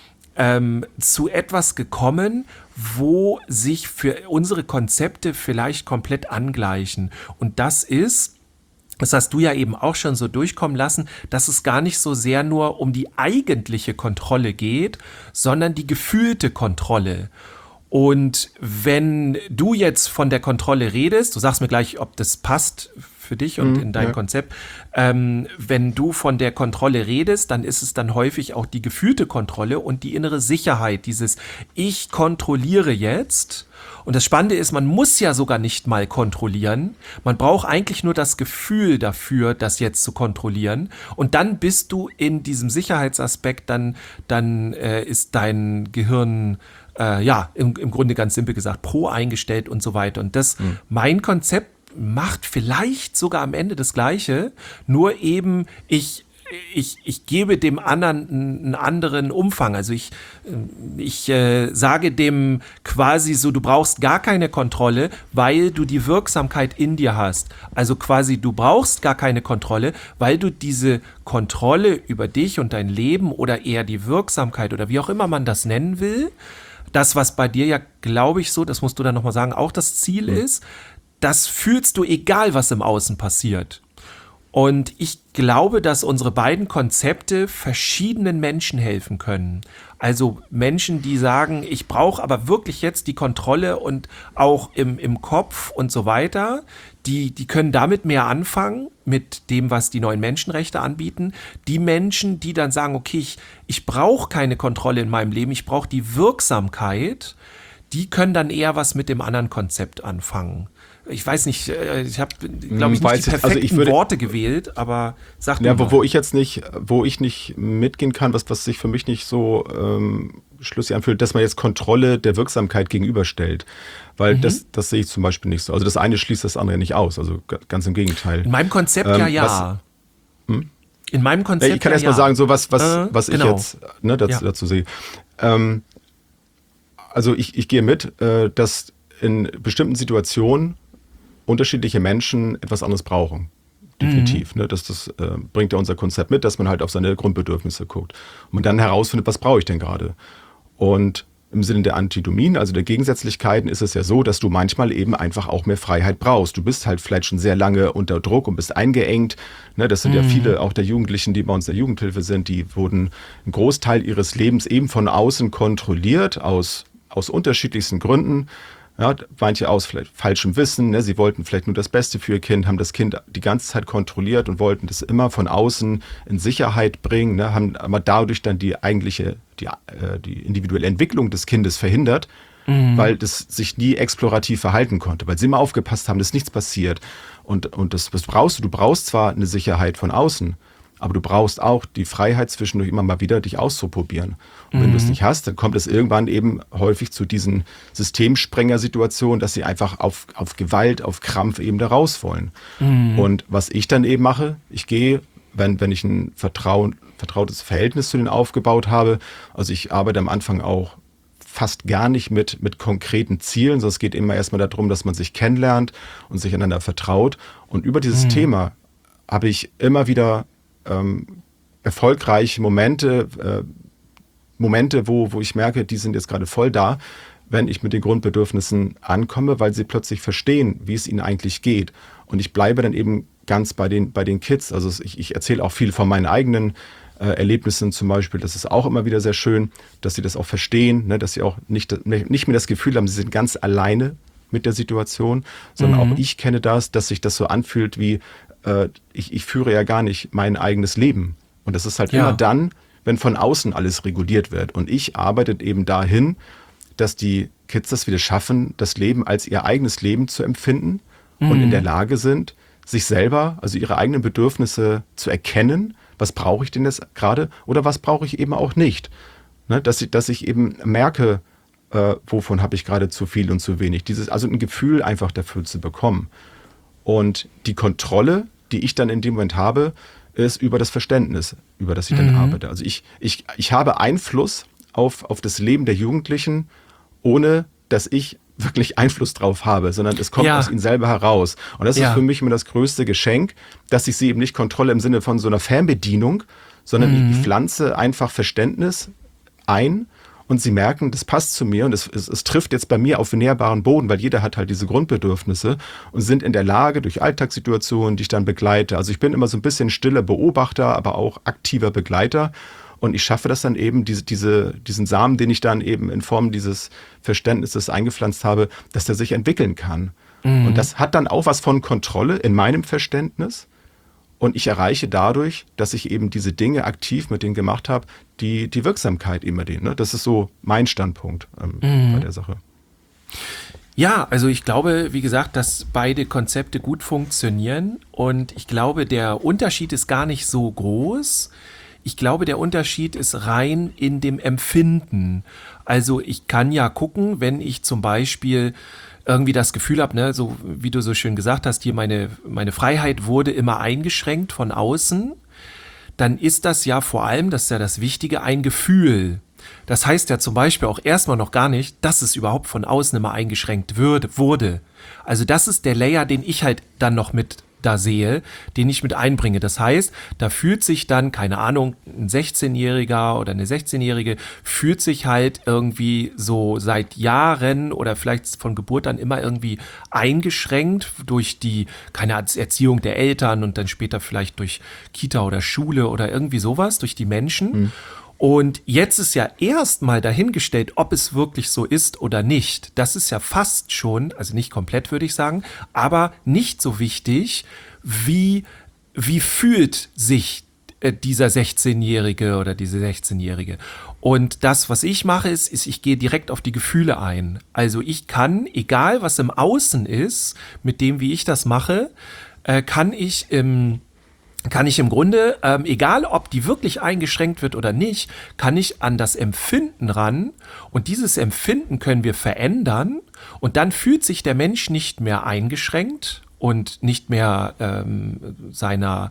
zu etwas gekommen, wo sich für unsere Konzepte vielleicht komplett angleichen. Und das ist, das hast du ja eben auch schon so durchkommen lassen, dass es gar nicht so sehr nur um die eigentliche Kontrolle geht, sondern die gefühlte Kontrolle. Und wenn du jetzt von der Kontrolle redest, du sagst mir gleich, ob das passt für dich und in dein Konzept, wenn du von der Kontrolle redest, dann ist es dann häufig auch die gefühlte Kontrolle und die innere Sicherheit, dieses Ich kontrolliere jetzt. Und das Spannende ist, man muss ja sogar nicht mal kontrollieren. Man braucht eigentlich nur das Gefühl dafür, das jetzt zu kontrollieren. Und dann bist du in diesem Sicherheitsaspekt, dann ist dein Gehirn im Grunde ganz simpel gesagt pro eingestellt und so weiter. Und das, mein Konzept macht vielleicht sogar am Ende das Gleiche, nur eben ich gebe dem anderen einen anderen Umfang. Also ich sage dem quasi so, du brauchst gar keine Kontrolle, weil du die Wirksamkeit in dir hast. Also quasi, du brauchst gar keine Kontrolle, weil du diese Kontrolle über dich und dein Leben oder eher die Wirksamkeit oder wie auch immer man das nennen will, das, was bei dir ja, glaube ich so, das musst du dann nochmal sagen, auch das Ziel ist, das fühlst du, egal was im Außen passiert. Und ich glaube, dass unsere beiden Konzepte verschiedenen Menschen helfen können. Also Menschen, die sagen, ich brauche aber wirklich jetzt die Kontrolle und auch im Kopf und so weiter, die können damit mehr anfangen, mit dem, was die neuen Menschenrechte anbieten. Die Menschen, die dann sagen, okay, ich brauche keine Kontrolle in meinem Leben, ich brauche die Wirksamkeit, die können dann eher was mit dem anderen Konzept anfangen. Ich weiß nicht, ich habe, glaube ich, nicht die perfekten Worte gewählt, aber sag du mal. Wo ich nicht mitgehen kann, was sich für mich nicht so schlüssig anfühlt, dass man jetzt Kontrolle der Wirksamkeit gegenüberstellt. Weil das sehe ich zum Beispiel nicht so. Also das eine schließt das andere nicht aus, also ganz im Gegenteil. In meinem Konzept In meinem Konzept ich kann erst mal sagen, so was genau. Ich jetzt dazu sehe. Also ich gehe mit, dass in bestimmten Situationen unterschiedliche Menschen etwas anderes brauchen. Definitiv. Ne? Das bringt ja unser Konzept mit, dass man halt auf seine Grundbedürfnisse guckt. Und man dann herausfindet, was brauche ich denn gerade? Und im Sinne der Antinomien, also der Gegensätzlichkeiten, ist es ja so, dass du manchmal eben einfach auch mehr Freiheit brauchst. Du bist halt vielleicht schon sehr lange unter Druck und bist eingeengt. Ne? Das sind ja viele, auch der Jugendlichen, die bei uns der Jugendhilfe sind, die wurden einen Großteil ihres Lebens eben von außen kontrolliert, aus unterschiedlichsten Gründen. Ja, manche aus vielleicht falschem Wissen, ne? Sie wollten vielleicht nur das Beste für ihr Kind, haben das Kind die ganze Zeit kontrolliert und wollten das immer von außen in Sicherheit bringen, ne? Haben aber dadurch dann die individuelle Entwicklung des Kindes verhindert, weil das sich nie explorativ verhalten konnte, weil sie immer aufgepasst haben, dass nichts passiert. Und das brauchst du. Du brauchst zwar eine Sicherheit von außen, aber du brauchst auch die Freiheit, zwischendurch immer mal wieder dich auszuprobieren. Und wenn du es nicht hast, dann kommt es irgendwann eben häufig zu diesen Systemsprenger-Situationen, dass sie einfach auf Gewalt, auf Krampf eben da raus wollen. Und was ich dann eben mache, ich gehe, wenn ich ein vertrautes Verhältnis zu denen aufgebaut habe, also ich arbeite am Anfang auch fast gar nicht mit konkreten Zielen, sondern es geht immer erstmal darum, dass man sich kennenlernt und sich einander vertraut. Und über dieses Thema habe ich immer wieder erfolgreiche Momente, wo ich merke, die sind jetzt gerade voll da, wenn ich mit den Grundbedürfnissen ankomme, weil sie plötzlich verstehen, wie es ihnen eigentlich geht. Und ich bleibe dann eben ganz bei den Kids. Also ich erzähle auch viel von meinen eigenen Erlebnissen zum Beispiel. Das ist auch immer wieder sehr schön, dass sie das auch verstehen, ne, dass sie auch nicht mehr das Gefühl haben, sie sind ganz alleine mit der Situation, sondern auch ich kenne das, dass sich das so anfühlt wie ich führe ja gar nicht mein eigenes Leben. Und das ist halt immer dann, wenn von außen alles reguliert wird. Und ich arbeite eben dahin, dass die Kids das wieder schaffen, das Leben als ihr eigenes Leben zu empfinden und in der Lage sind, sich selber, also ihre eigenen Bedürfnisse zu erkennen. Was brauche ich denn jetzt gerade oder was brauche ich eben auch nicht? Ne, dass ich eben merke, wovon habe ich gerade zu viel und zu wenig. Also ein Gefühl einfach dafür zu bekommen. Und die Kontrolle, die ich dann in dem Moment habe, ist über das Verständnis, über das ich dann arbeite. Also ich habe Einfluss auf das Leben der Jugendlichen, ohne dass ich wirklich Einfluss drauf habe, sondern es kommt aus ihnen selber heraus. Und das ist für mich immer das größte Geschenk, dass ich sie eben nicht kontrolle im Sinne von so einer Fernbedienung, sondern ich pflanze einfach Verständnis ein und sie merken, das passt zu mir und es trifft jetzt bei mir auf nährbaren Boden, weil jeder hat halt diese Grundbedürfnisse und sind in der Lage, durch Alltagssituationen, die ich dann begleite. Also ich bin immer so ein bisschen stiller Beobachter, aber auch aktiver Begleiter. Und ich schaffe das dann eben, diesen Samen, den ich dann eben in Form dieses Verständnisses eingepflanzt habe, dass der sich entwickeln kann. Und das hat dann auch was von Kontrolle in meinem Verständnis. Und ich erreiche dadurch, dass ich eben diese Dinge aktiv mit denen gemacht habe, die Wirksamkeit immer denen. Ne? Das ist so mein Standpunkt bei der Sache. Ja, also ich glaube, wie gesagt, dass beide Konzepte gut funktionieren. Und ich glaube, der Unterschied ist gar nicht so groß. Ich glaube, der Unterschied ist rein in dem Empfinden. Also ich kann ja gucken, wenn ich zum Beispiel irgendwie das Gefühl habe, ne, so wie du so schön gesagt hast, hier meine Freiheit wurde immer eingeschränkt von außen, dann ist das ja vor allem, das ist ja das Wichtige, ein Gefühl. Das heißt ja zum Beispiel auch erstmal noch gar nicht, dass es überhaupt von außen immer eingeschränkt wurde. Also das ist der Layer, den ich halt dann noch mit da sehe, den ich mit einbringe. Das heißt, da fühlt sich dann, keine Ahnung, ein 16-Jähriger oder eine 16-Jährige fühlt sich halt irgendwie so seit Jahren oder vielleicht von Geburt an immer irgendwie eingeschränkt durch die, keine Ahnung, Erziehung der Eltern und dann später vielleicht durch Kita oder Schule oder irgendwie sowas, durch die Menschen. Und jetzt ist ja erstmal dahingestellt, ob es wirklich so ist oder nicht. Das ist ja fast schon, also nicht komplett würde ich sagen, aber nicht so wichtig, wie fühlt sich dieser 16-Jährige oder diese 16-Jährige. Und das, was ich mache, ist, ich gehe direkt auf die Gefühle ein. Also ich kann, egal was im Außen ist, mit dem, wie ich das mache, kann ich im Grunde, egal ob die wirklich eingeschränkt wird oder nicht, kann ich an das Empfinden ran und dieses Empfinden können wir verändern und dann fühlt sich der Mensch nicht mehr eingeschränkt und nicht mehr seiner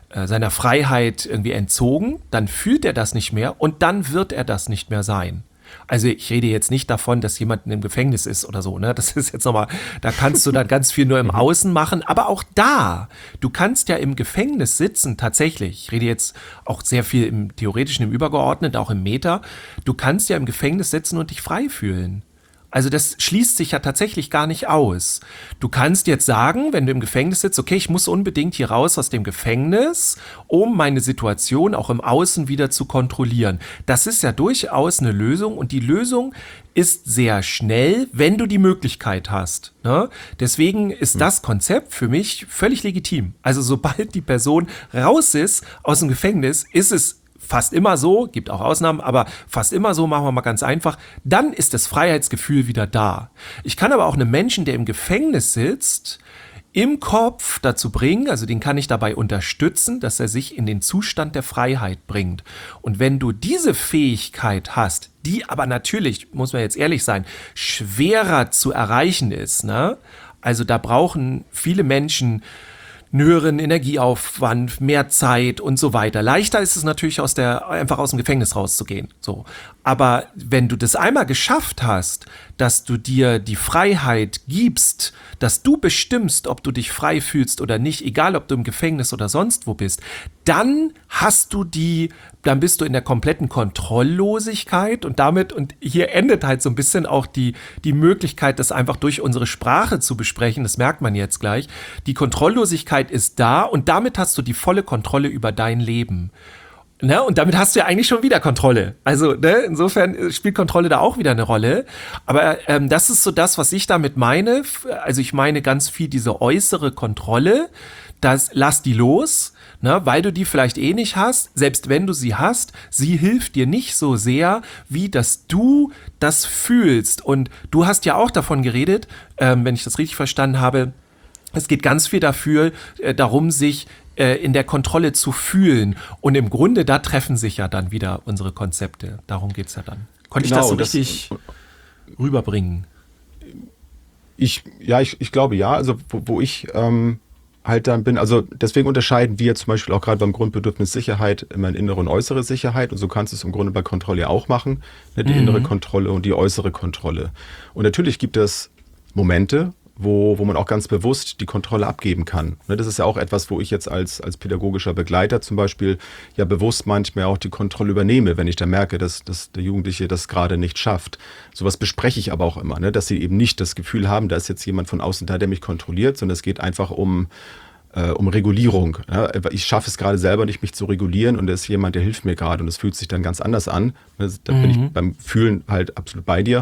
Freiheit irgendwie entzogen, dann fühlt er das nicht mehr und dann wird er das nicht mehr sein. Also ich rede jetzt nicht davon, dass jemand im Gefängnis ist oder so, ne? Das ist jetzt nochmal, da kannst du dann ganz viel nur im Außen machen, aber auch da, du kannst ja im Gefängnis sitzen, tatsächlich, ich rede jetzt auch sehr viel im Theoretischen, im Übergeordneten, auch im Meta, du kannst ja im Gefängnis sitzen und dich frei fühlen. Also das schließt sich ja tatsächlich gar nicht aus. Du kannst jetzt sagen, wenn du im Gefängnis sitzt, okay, ich muss unbedingt hier raus aus dem Gefängnis, um meine Situation auch im Außen wieder zu kontrollieren. Das ist ja durchaus eine Lösung und die Lösung ist sehr schnell, wenn du die Möglichkeit hast. Ne? Deswegen ist das Konzept für mich völlig legitim. Also sobald die Person raus ist aus dem Gefängnis, ist es fast immer so, gibt auch Ausnahmen, aber fast immer so, machen wir mal ganz einfach, dann ist das Freiheitsgefühl wieder da. Ich kann aber auch einen Menschen, der im Gefängnis sitzt, im Kopf dazu bringen, also den kann ich dabei unterstützen, dass er sich in den Zustand der Freiheit bringt. Und wenn du diese Fähigkeit hast, die aber natürlich, muss man jetzt ehrlich sein, schwerer zu erreichen ist, ne? Also da brauchen viele Menschen einen höheren Energieaufwand, mehr Zeit und so weiter. Leichter ist es natürlich einfach aus dem Gefängnis rauszugehen. So. Aber wenn du das einmal geschafft hast, dass du dir die Freiheit gibst, dass du bestimmst, ob du dich frei fühlst oder nicht, egal ob du im Gefängnis oder sonst wo bist, dann bist du in der kompletten Kontrolllosigkeit und hier endet halt so ein bisschen auch die Möglichkeit, das einfach durch unsere Sprache zu besprechen, das merkt man jetzt gleich. Die Kontrolllosigkeit ist da und damit hast du die volle Kontrolle über dein Leben. Ne? Und damit hast du ja eigentlich schon wieder Kontrolle. Also insofern spielt Kontrolle da auch wieder eine Rolle. Aber das ist so das, was ich damit meine. Also ich meine ganz viel diese äußere Kontrolle. Lass die los, ne? Weil du die vielleicht eh nicht hast. Selbst wenn du sie hast, sie hilft dir nicht so sehr, wie dass du das fühlst. Und du hast ja auch davon geredet, wenn ich das richtig verstanden habe, es geht ganz viel darum, sich in der Kontrolle zu fühlen. Und im Grunde, da treffen sich ja dann wieder unsere Konzepte. Darum geht's ja dann. Konnte ich das so richtig rüberbringen? Ich glaube ja. Also wo ich halt dann bin, also deswegen unterscheiden wir zum Beispiel auch gerade beim Grundbedürfnis Sicherheit immer eine innere und äußere Sicherheit. Und so kannst du es im Grunde bei Kontrolle ja auch machen. Ne? Die innere Kontrolle und die äußere Kontrolle. Und natürlich gibt es Momente, wo man auch ganz bewusst die Kontrolle abgeben kann. Ne, das ist ja auch etwas, wo ich jetzt als pädagogischer Begleiter zum Beispiel ja bewusst manchmal auch die Kontrolle übernehme, wenn ich da merke, dass der Jugendliche das gerade nicht schafft. Sowas bespreche ich aber auch immer, ne, dass sie eben nicht das Gefühl haben, da ist jetzt jemand von außen da, der mich kontrolliert, sondern es geht einfach um Regulierung. Ja. Ich schaffe es gerade selber nicht, mich zu regulieren und da ist jemand, der hilft mir gerade und es fühlt sich dann ganz anders an. Da bin ich beim Fühlen halt absolut bei dir.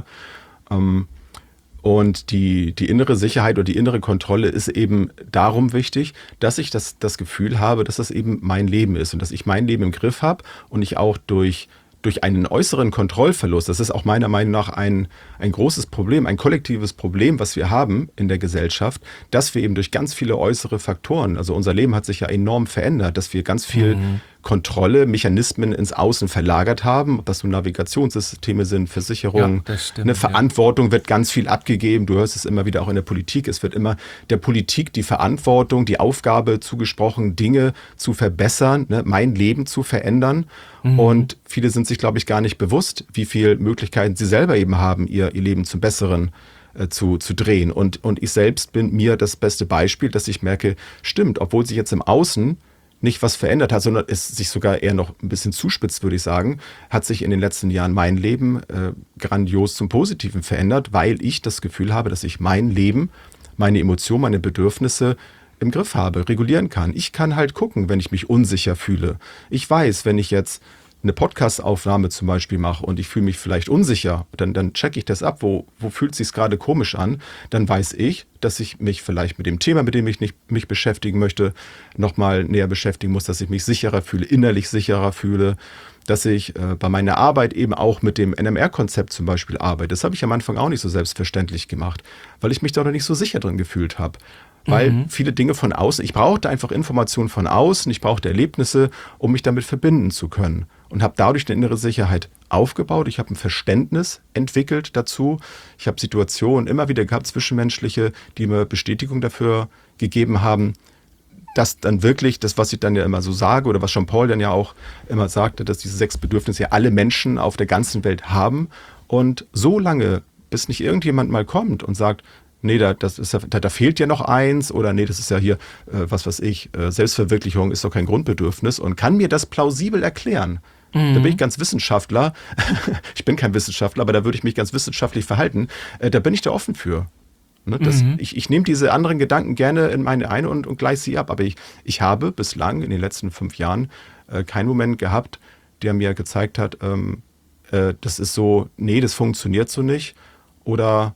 Und die innere Sicherheit oder die innere Kontrolle ist eben darum wichtig, dass ich das Gefühl habe, dass das eben mein Leben ist und dass ich mein Leben im Griff habe und ich auch durch einen äußeren Kontrollverlust, das ist auch meiner Meinung nach ein großes Problem, ein kollektives Problem, was wir haben in der Gesellschaft, dass wir eben durch ganz viele äußere Faktoren, also unser Leben hat sich ja enorm verändert, dass wir ganz viel Kontrolle, Mechanismen ins Außen verlagert haben, ob das so Navigationssysteme sind, Versicherungen, eine Verantwortung wird ganz viel abgegeben, du hörst es immer wieder auch in der Politik, es wird immer der Politik die Verantwortung, die Aufgabe zugesprochen, Dinge zu verbessern, ne, mein Leben zu verändern und viele sind sich, glaube ich, gar nicht bewusst, wie viele Möglichkeiten sie selber eben haben, ihr Leben zum Besseren zu drehen und ich selbst bin mir das beste Beispiel, dass ich merke, stimmt, obwohl sich jetzt im Außen nicht was verändert hat, sondern es sich sogar eher noch ein bisschen zuspitzt, würde ich sagen, hat sich in den letzten Jahren mein Leben grandios zum Positiven verändert, weil ich das Gefühl habe, dass ich mein Leben, meine Emotionen, meine Bedürfnisse im Griff habe, regulieren kann. Ich kann halt gucken, wenn ich mich unsicher fühle. Ich weiß, wenn ich jetzt eine Podcast-Aufnahme zum Beispiel mache und ich fühle mich vielleicht unsicher, dann checke ich das ab, wo fühlt es sich gerade komisch an, dann weiß ich, dass ich mich vielleicht mit dem Thema, mit dem ich mich beschäftigen möchte, nochmal näher beschäftigen muss, dass ich mich sicherer fühle, innerlich sicherer fühle, dass ich bei meiner Arbeit eben auch mit dem NMR-Konzept zum Beispiel arbeite. Das habe ich am Anfang auch nicht so selbstverständlich gemacht, weil ich mich da noch nicht so sicher drin gefühlt habe. Weil viele Dinge von außen, ich brauchte einfach Informationen von außen, ich brauchte Erlebnisse, um mich damit verbinden zu können. Und habe dadurch eine innere Sicherheit aufgebaut. Ich habe ein Verständnis entwickelt dazu. Ich habe Situationen immer wieder gehabt, zwischenmenschliche, die mir Bestätigung dafür gegeben haben, dass dann wirklich das, was ich dann ja immer so sage oder was Jean-Paul dann ja auch immer sagte, dass diese 6 Bedürfnisse ja alle Menschen auf der ganzen Welt haben. Und so lange, bis nicht irgendjemand mal kommt und sagt, nee, da fehlt ja noch eins oder nee, das ist ja hier, Selbstverwirklichung ist doch kein Grundbedürfnis und kann mir das plausibel erklären. Da bin ich ganz Wissenschaftler. Ich bin kein Wissenschaftler, aber da würde ich mich ganz wissenschaftlich verhalten. Da bin ich da offen für. Ne, ich nehme diese anderen Gedanken gerne in meine eine und gleiche sie ab. Aber ich habe bislang in den letzten 5 Jahren keinen Moment gehabt, der mir gezeigt hat, das ist so, nee, das funktioniert so nicht. Oder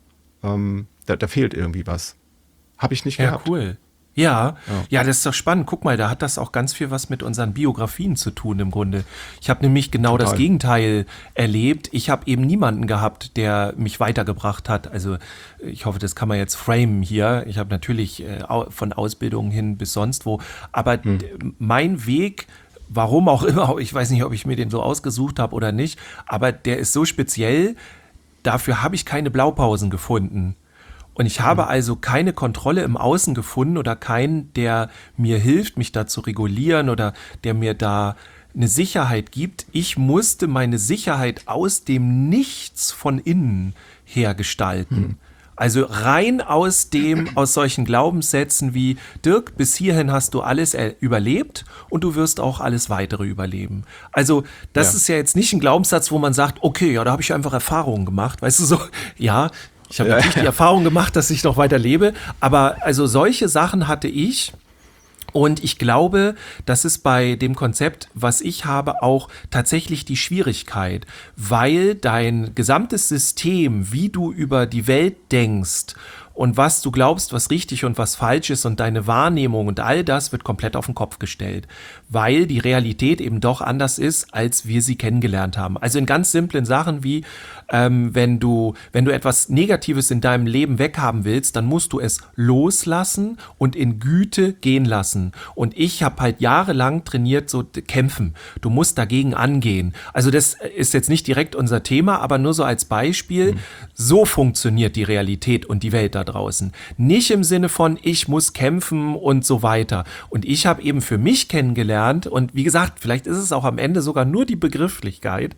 da fehlt irgendwie was. Habe ich nicht gehabt. Ja, cool. Ja, das ist doch spannend. Guck mal, da hat das auch ganz viel was mit unseren Biografien zu tun im Grunde. Ich habe nämlich genau das Gegenteil erlebt. Ich habe eben niemanden gehabt, der mich weitergebracht hat. Also ich hoffe, das kann man jetzt framen hier. Ich habe natürlich von Ausbildung hin bis sonst wo. Aber mein Weg, warum auch immer, ich weiß nicht, ob ich mir den so ausgesucht habe oder nicht, aber der ist so speziell, dafür habe ich keine Blaupausen gefunden. Und ich habe also keine Kontrolle im Außen gefunden oder keinen, der mir hilft, mich da zu regulieren oder der mir da eine Sicherheit gibt. Ich musste meine Sicherheit aus dem Nichts von innen her gestalten. Also rein aus solchen Glaubenssätzen wie, Dirk, bis hierhin hast du alles überlebt und du wirst auch alles weitere überleben. Also das ist ja jetzt nicht ein Glaubenssatz, wo man sagt, okay, ja, da habe ich einfach Erfahrungen gemacht. Weißt du, so, ja, ich habe natürlich die Erfahrung gemacht, dass ich noch weiter lebe, aber also solche Sachen hatte ich. Und ich glaube, das ist bei dem Konzept, was ich habe, auch tatsächlich die Schwierigkeit, weil dein gesamtes System, wie du über die Welt denkst und was du glaubst, was richtig und was falsch ist und deine Wahrnehmung und all das wird komplett auf den Kopf gestellt, weil die Realität eben doch anders ist, als wir sie kennengelernt haben. Also in ganz simplen Sachen wie, wenn du etwas Negatives in deinem Leben weghaben willst, dann musst du es loslassen und in Güte gehen lassen. Und ich habe halt jahrelang trainiert, so kämpfen. Du musst dagegen angehen. Also das ist jetzt nicht direkt unser Thema, aber nur so als Beispiel. So funktioniert die Realität und die Welt da da draußen. Nicht im Sinne von, ich muss kämpfen und so weiter. Und ich habe eben für mich kennengelernt, und wie gesagt, vielleicht ist es auch am Ende sogar nur die Begrifflichkeit,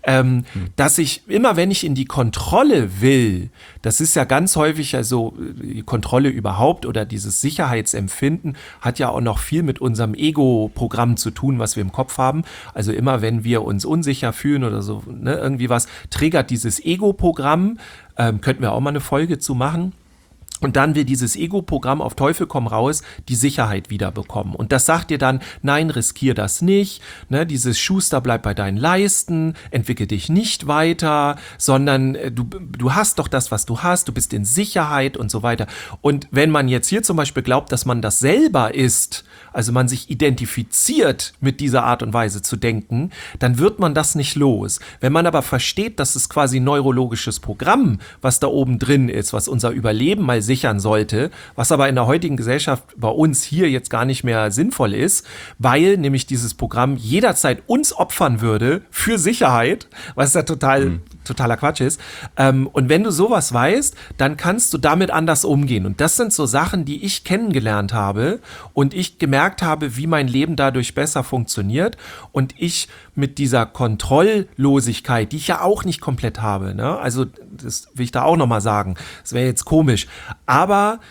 dass ich immer, wenn ich in die Kontrolle will, das ist ja ganz häufig also die Kontrolle überhaupt oder dieses Sicherheitsempfinden hat ja auch noch viel mit unserem Ego-Programm zu tun, was wir im Kopf haben. Also immer, wenn wir uns unsicher fühlen oder so, ne, irgendwie was, triggert dieses Ego-Programm, könnten wir auch mal eine Folge zu machen. Und dann will dieses Ego-Programm auf Teufel komm raus die Sicherheit wiederbekommen. Und das sagt dir dann, nein, riskier das nicht, ne, dieses Schuster, bleib bei deinen Leisten, entwickel dich nicht weiter, sondern du hast doch das, was du hast, du bist in Sicherheit und so weiter. Und wenn man jetzt hier zum Beispiel glaubt, dass man das selber ist, also man sich identifiziert mit dieser Art und Weise zu denken, dann wird man das nicht los. Wenn man aber versteht, dass es quasi ein neurologisches Programm, was da oben drin ist, was unser Überleben mal sichern sollte, was aber in der heutigen Gesellschaft bei uns hier jetzt gar nicht mehr sinnvoll ist, weil nämlich dieses Programm jederzeit uns opfern würde für Sicherheit, was ja totaler Quatsch ist. Und wenn du sowas weißt, dann kannst du damit anders umgehen. Und das sind so Sachen, die ich kennengelernt habe und ich gemerkt habe, wie mein Leben dadurch besser funktioniert und ich mit dieser Kontrolllosigkeit, die ich ja auch nicht komplett habe, ne? Also das will ich da auch nochmal sagen, das wäre jetzt komisch, aber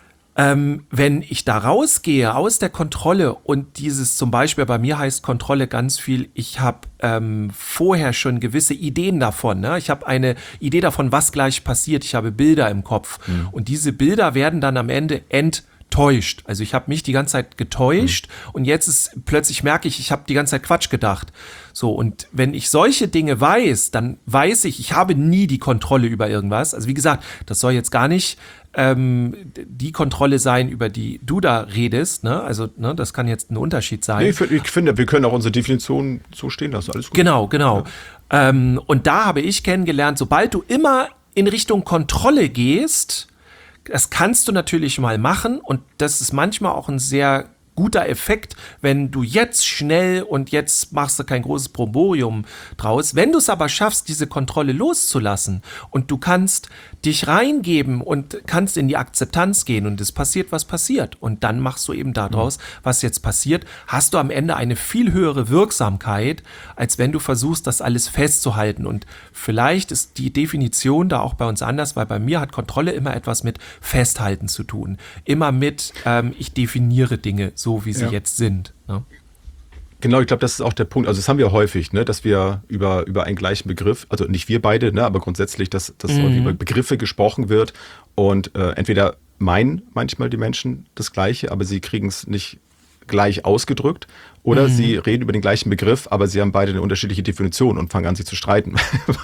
wenn ich da rausgehe aus der Kontrolle und dieses zum Beispiel, bei mir heißt Kontrolle ganz viel, ich habe vorher schon gewisse Ideen davon, ne? Ich habe eine Idee davon, was gleich passiert, ich habe Bilder im Kopf und diese Bilder werden dann am Ende enttäuscht. Also ich habe mich die ganze Zeit getäuscht und jetzt ist plötzlich merke ich habe die ganze Zeit Quatsch gedacht. So, und wenn ich solche Dinge weiß, dann weiß ich habe nie die Kontrolle über irgendwas. Also wie gesagt, das soll jetzt gar nicht die Kontrolle sein, über die du da redest, ne? Also, ne, das kann jetzt ein Unterschied sein. Nee, ich finde, wir können auch unsere Definition so stehen lassen, alles gut. Genau. Ja. Und da habe ich kennengelernt, sobald du immer in Richtung Kontrolle gehst, das kannst du natürlich mal machen und das ist manchmal auch ein sehr guter Effekt, wenn du jetzt schnell und jetzt machst du kein großes Bromborium draus. Wenn du es aber schaffst, diese Kontrolle loszulassen und du kannst dich reingeben und kannst in die Akzeptanz gehen und es passiert, was passiert und dann machst du eben daraus, was jetzt passiert, hast du am Ende eine viel höhere Wirksamkeit, als wenn du versuchst, das alles festzuhalten und vielleicht ist die Definition da auch bei uns anders, weil bei mir hat Kontrolle immer etwas mit Festhalten zu tun. Immer mit, ich definiere Dinge so, wie sie jetzt sind. Ne? Genau, ich glaube, das ist auch der Punkt. Also das haben wir häufig, ne, dass wir über einen gleichen Begriff, also nicht wir beide, ne, aber grundsätzlich, dass über Begriffe gesprochen wird und entweder meinen manchmal die Menschen das Gleiche, aber sie kriegen es nicht gleich ausgedrückt oder sie reden über den gleichen Begriff, aber sie haben beide eine unterschiedliche Definition und fangen an, sich zu streiten,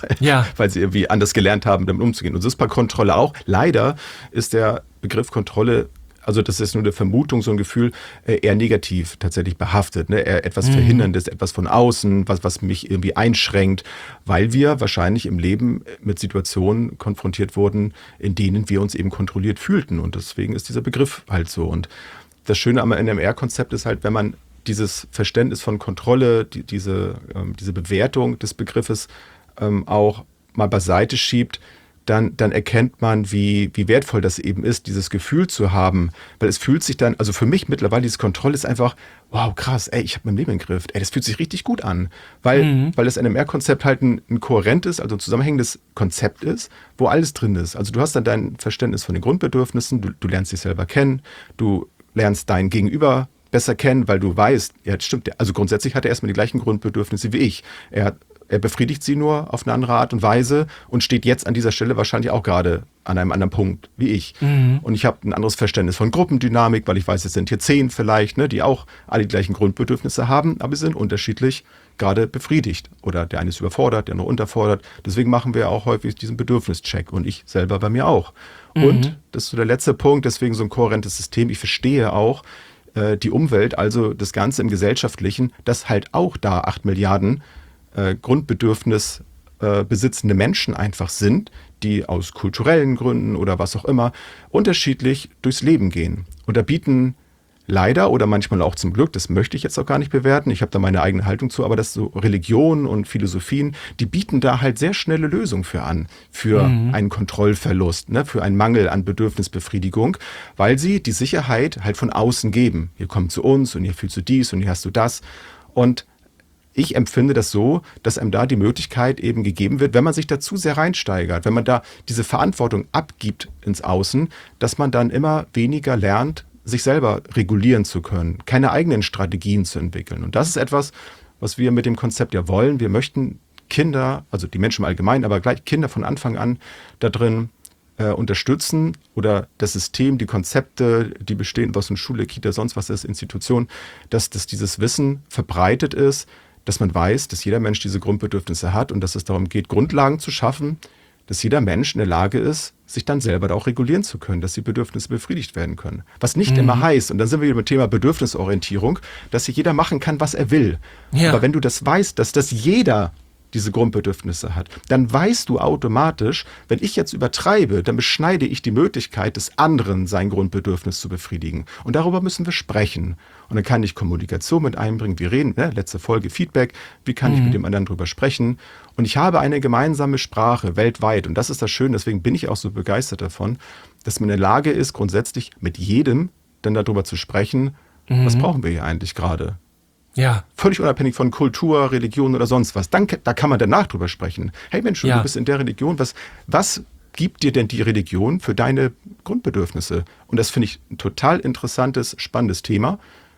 weil sie irgendwie anders gelernt haben, damit umzugehen. Und das ist bei Kontrolle auch. Leider ist der Begriff Kontrolle, also das ist nur eine Vermutung, so ein Gefühl, eher negativ tatsächlich behaftet, ne? Eher etwas Verhinderndes, etwas von außen, was mich irgendwie einschränkt, weil wir wahrscheinlich im Leben mit Situationen konfrontiert wurden, in denen wir uns eben kontrolliert fühlten. Und deswegen ist dieser Begriff halt so. Und das Schöne am NMR-Konzept ist halt, wenn man dieses Verständnis von Kontrolle, diese Bewertung des Begriffes auch mal beiseite schiebt, dann erkennt man, wie wertvoll das eben ist, dieses Gefühl zu haben. Weil es fühlt sich dann, also für mich mittlerweile, diese Kontrolle ist einfach, wow, krass, ey, ich habe mein Leben im Griff. Ey, das fühlt sich richtig gut an. Weil das NMR-Konzept halt ein kohärentes, also ein zusammenhängendes Konzept ist, wo alles drin ist. Also du hast dann dein Verständnis von den Grundbedürfnissen, du lernst dich selber kennen, du lernst dein Gegenüber besser kennen, weil du weißt, ja, das stimmt, also grundsätzlich hat er erstmal die gleichen Grundbedürfnisse wie ich. Er befriedigt sie nur auf eine andere Art und Weise und steht jetzt an dieser Stelle wahrscheinlich auch gerade an einem anderen Punkt wie ich. Und ich habe ein anderes Verständnis von Gruppendynamik, weil ich weiß, es sind hier 10 vielleicht, ne, die auch alle die gleichen Grundbedürfnisse haben, aber sie sind unterschiedlich gerade befriedigt. Oder der eine ist überfordert, der andere unterfordert. Deswegen machen wir auch häufig diesen Bedürfnischeck und ich selber bei mir auch. Und das ist so der letzte Punkt, deswegen so ein kohärentes System. Ich verstehe auch die Umwelt, also das Ganze im Gesellschaftlichen, dass halt auch da 8 Milliarden Grundbedürfnis besitzende Menschen einfach sind, die aus kulturellen Gründen oder was auch immer unterschiedlich durchs Leben gehen. Und da bieten leider oder manchmal auch zum Glück, das möchte ich jetzt auch gar nicht bewerten, ich habe da meine eigene Haltung zu, aber dass so Religionen und Philosophien, die bieten da halt sehr schnelle Lösungen für an, für einen Kontrollverlust, ne, für einen Mangel an Bedürfnisbefriedigung, weil sie die Sicherheit halt von außen geben. Ihr kommt zu uns und hier fühlst du dies und hier hast du das. Und ich empfinde das so, dass einem da die Möglichkeit eben gegeben wird, wenn man sich dazu sehr reinsteigert, wenn man da diese Verantwortung abgibt ins Außen, dass man dann immer weniger lernt, sich selber regulieren zu können, keine eigenen Strategien zu entwickeln. Und das ist etwas, was wir mit dem Konzept ja wollen. Wir möchten Kinder, also die Menschen im Allgemeinen, aber gleich Kinder von Anfang an da drin unterstützen oder das System, die Konzepte, die bestehen aus einer Schule, Kita, sonst was ist, Institution, dass dieses Wissen verbreitet ist, dass man weiß, dass jeder Mensch diese Grundbedürfnisse hat und dass es darum geht, Grundlagen zu schaffen, dass jeder Mensch in der Lage ist, sich dann selber da auch regulieren zu können, dass die Bedürfnisse befriedigt werden können. Was nicht immer heißt, und dann sind wir wieder beim Thema Bedürfnisorientierung, dass sich jeder machen kann, was er will. Ja. Aber wenn du das weißt, dass das jeder diese Grundbedürfnisse hat, dann weißt du automatisch, wenn ich jetzt übertreibe, dann beschneide ich die Möglichkeit des anderen, sein Grundbedürfnis zu befriedigen. Und darüber müssen wir sprechen. Und dann kann ich Kommunikation mit einbringen. Wir reden, letzte Folge Feedback, wie kann ich mit dem anderen drüber sprechen? Und ich habe eine gemeinsame Sprache weltweit. Und das ist das Schöne, deswegen bin ich auch so begeistert davon, dass man in der Lage ist, grundsätzlich mit jedem dann darüber zu sprechen, was brauchen wir hier eigentlich gerade? Ja. Völlig unabhängig von Kultur, Religion oder sonst was. Da kann man danach drüber sprechen. Hey Mensch, du bist in der Religion. Was gibt dir denn die Religion für deine Grundbedürfnisse? Und das finde ich ein total interessantes, spannendes Thema.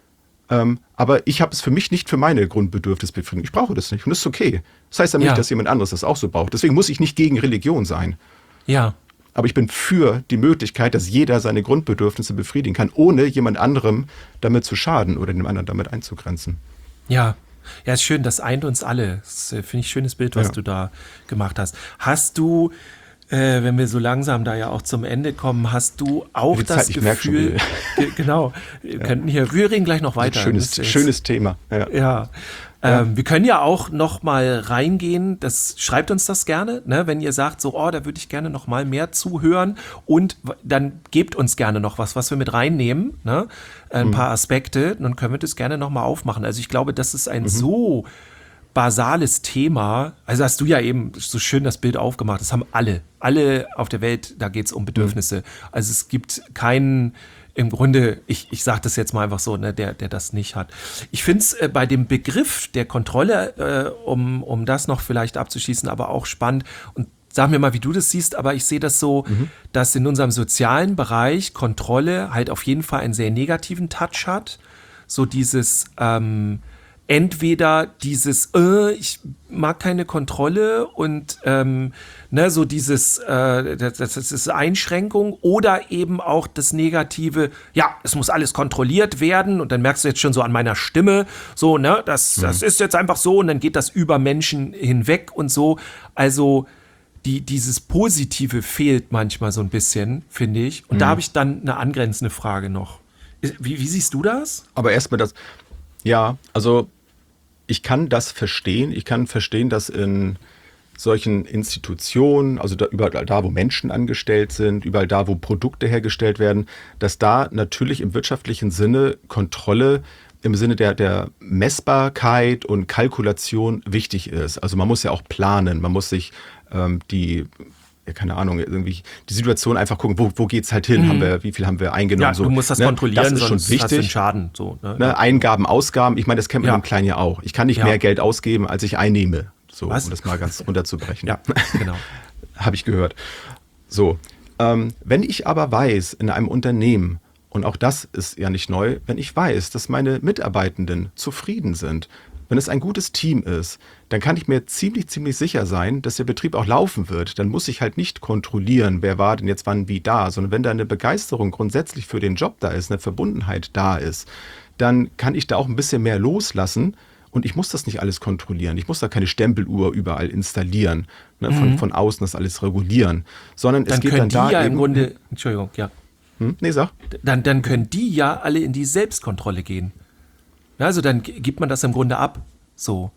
Aber ich habe es für mich nicht für meine Grundbedürfnisbefriedigung. Ich brauche das nicht und das ist okay. Das heißt aber nicht, dass jemand anderes das auch so braucht. Deswegen muss ich nicht gegen Religion sein. Ja. Aber ich bin für die Möglichkeit, dass jeder seine Grundbedürfnisse befriedigen kann, ohne jemand anderem damit zu schaden oder dem anderen damit einzugrenzen. Ja. Ja, ist schön, das eint uns alle. Das finde ich ein schönes Bild, was du da gemacht hast. Hast du, wenn wir so langsam da ja auch zum Ende kommen, hast du auch Die das Zeit, ich merke schon Gefühl, genau, wir reden gleich noch weiter. Schönes Thema. Ja. Wir können ja auch noch mal reingehen, schreibt uns das gerne, ne, wenn ihr sagt, so, da würde ich gerne noch mal mehr zuhören und dann gebt uns gerne noch was wir mit reinnehmen, ne, ein paar Aspekte, dann können wir das gerne noch mal aufmachen. Also ich glaube, das ist ein so basales Thema, also hast du ja eben so schön das Bild aufgemacht, das haben alle auf der Welt, da geht es um Bedürfnisse. Also es gibt keinen, im Grunde, ich sage das jetzt mal einfach so, ne, der das nicht hat. Ich finde es bei dem Begriff der Kontrolle, um das noch vielleicht abzuschließen, aber auch spannend und sag mir mal, wie du das siehst, aber ich sehe das so, dass in unserem sozialen Bereich Kontrolle halt auf jeden Fall einen sehr negativen Touch hat. So dieses entweder dieses, ich mag keine Kontrolle und so dieses, das ist Einschränkung oder eben auch das Negative, ja, es muss alles kontrolliert werden und dann merkst du jetzt schon so an meiner Stimme, so, ne, das ist jetzt einfach so und dann geht das über Menschen hinweg und so, also dieses Positive fehlt manchmal so ein bisschen, finde ich, und da habe ich dann eine angrenzende Frage noch. Wie siehst du das? Aber erstmal das, ja, also ich kann das verstehen. Ich kann verstehen, dass in solchen Institutionen, also überall da, wo Menschen angestellt sind, überall da, wo Produkte hergestellt werden, dass da natürlich im wirtschaftlichen Sinne Kontrolle im Sinne der Messbarkeit und Kalkulation wichtig ist. Also man muss ja auch planen, man muss sich keine Ahnung, irgendwie die Situation einfach gucken, wo geht's halt hin, wie viel haben wir eingenommen. Ja, so, du musst das kontrollieren, das ist schon sonst wichtig. hast du einen Schaden. So, ne? Eingaben, Ausgaben, ich meine, das kennt man im Kleinen ja auch. Ich kann nicht mehr Geld ausgeben, als ich einnehme, so, um das mal ganz runterzubrechen. Ja, genau. Habe ich gehört. So, wenn ich aber weiß, in einem Unternehmen, und auch das ist ja nicht neu, wenn ich weiß, dass meine Mitarbeitenden zufrieden sind, wenn es ein gutes Team ist, dann kann ich mir ziemlich sicher sein, dass der Betrieb auch laufen wird. Dann muss ich halt nicht kontrollieren, wer war denn jetzt wann wie da, sondern wenn da eine Begeisterung grundsätzlich für den Job da ist, eine Verbundenheit da ist, dann kann ich da auch ein bisschen mehr loslassen und ich muss das nicht alles kontrollieren. Ich muss da keine Stempeluhr überall installieren, ne, von außen das alles regulieren, sondern es geht dann da ja eben... im Grunde, Entschuldigung, ja. Nee, sag. Dann können die ja alle in die Selbstkontrolle gehen. Also dann gibt man das im Grunde ab, so.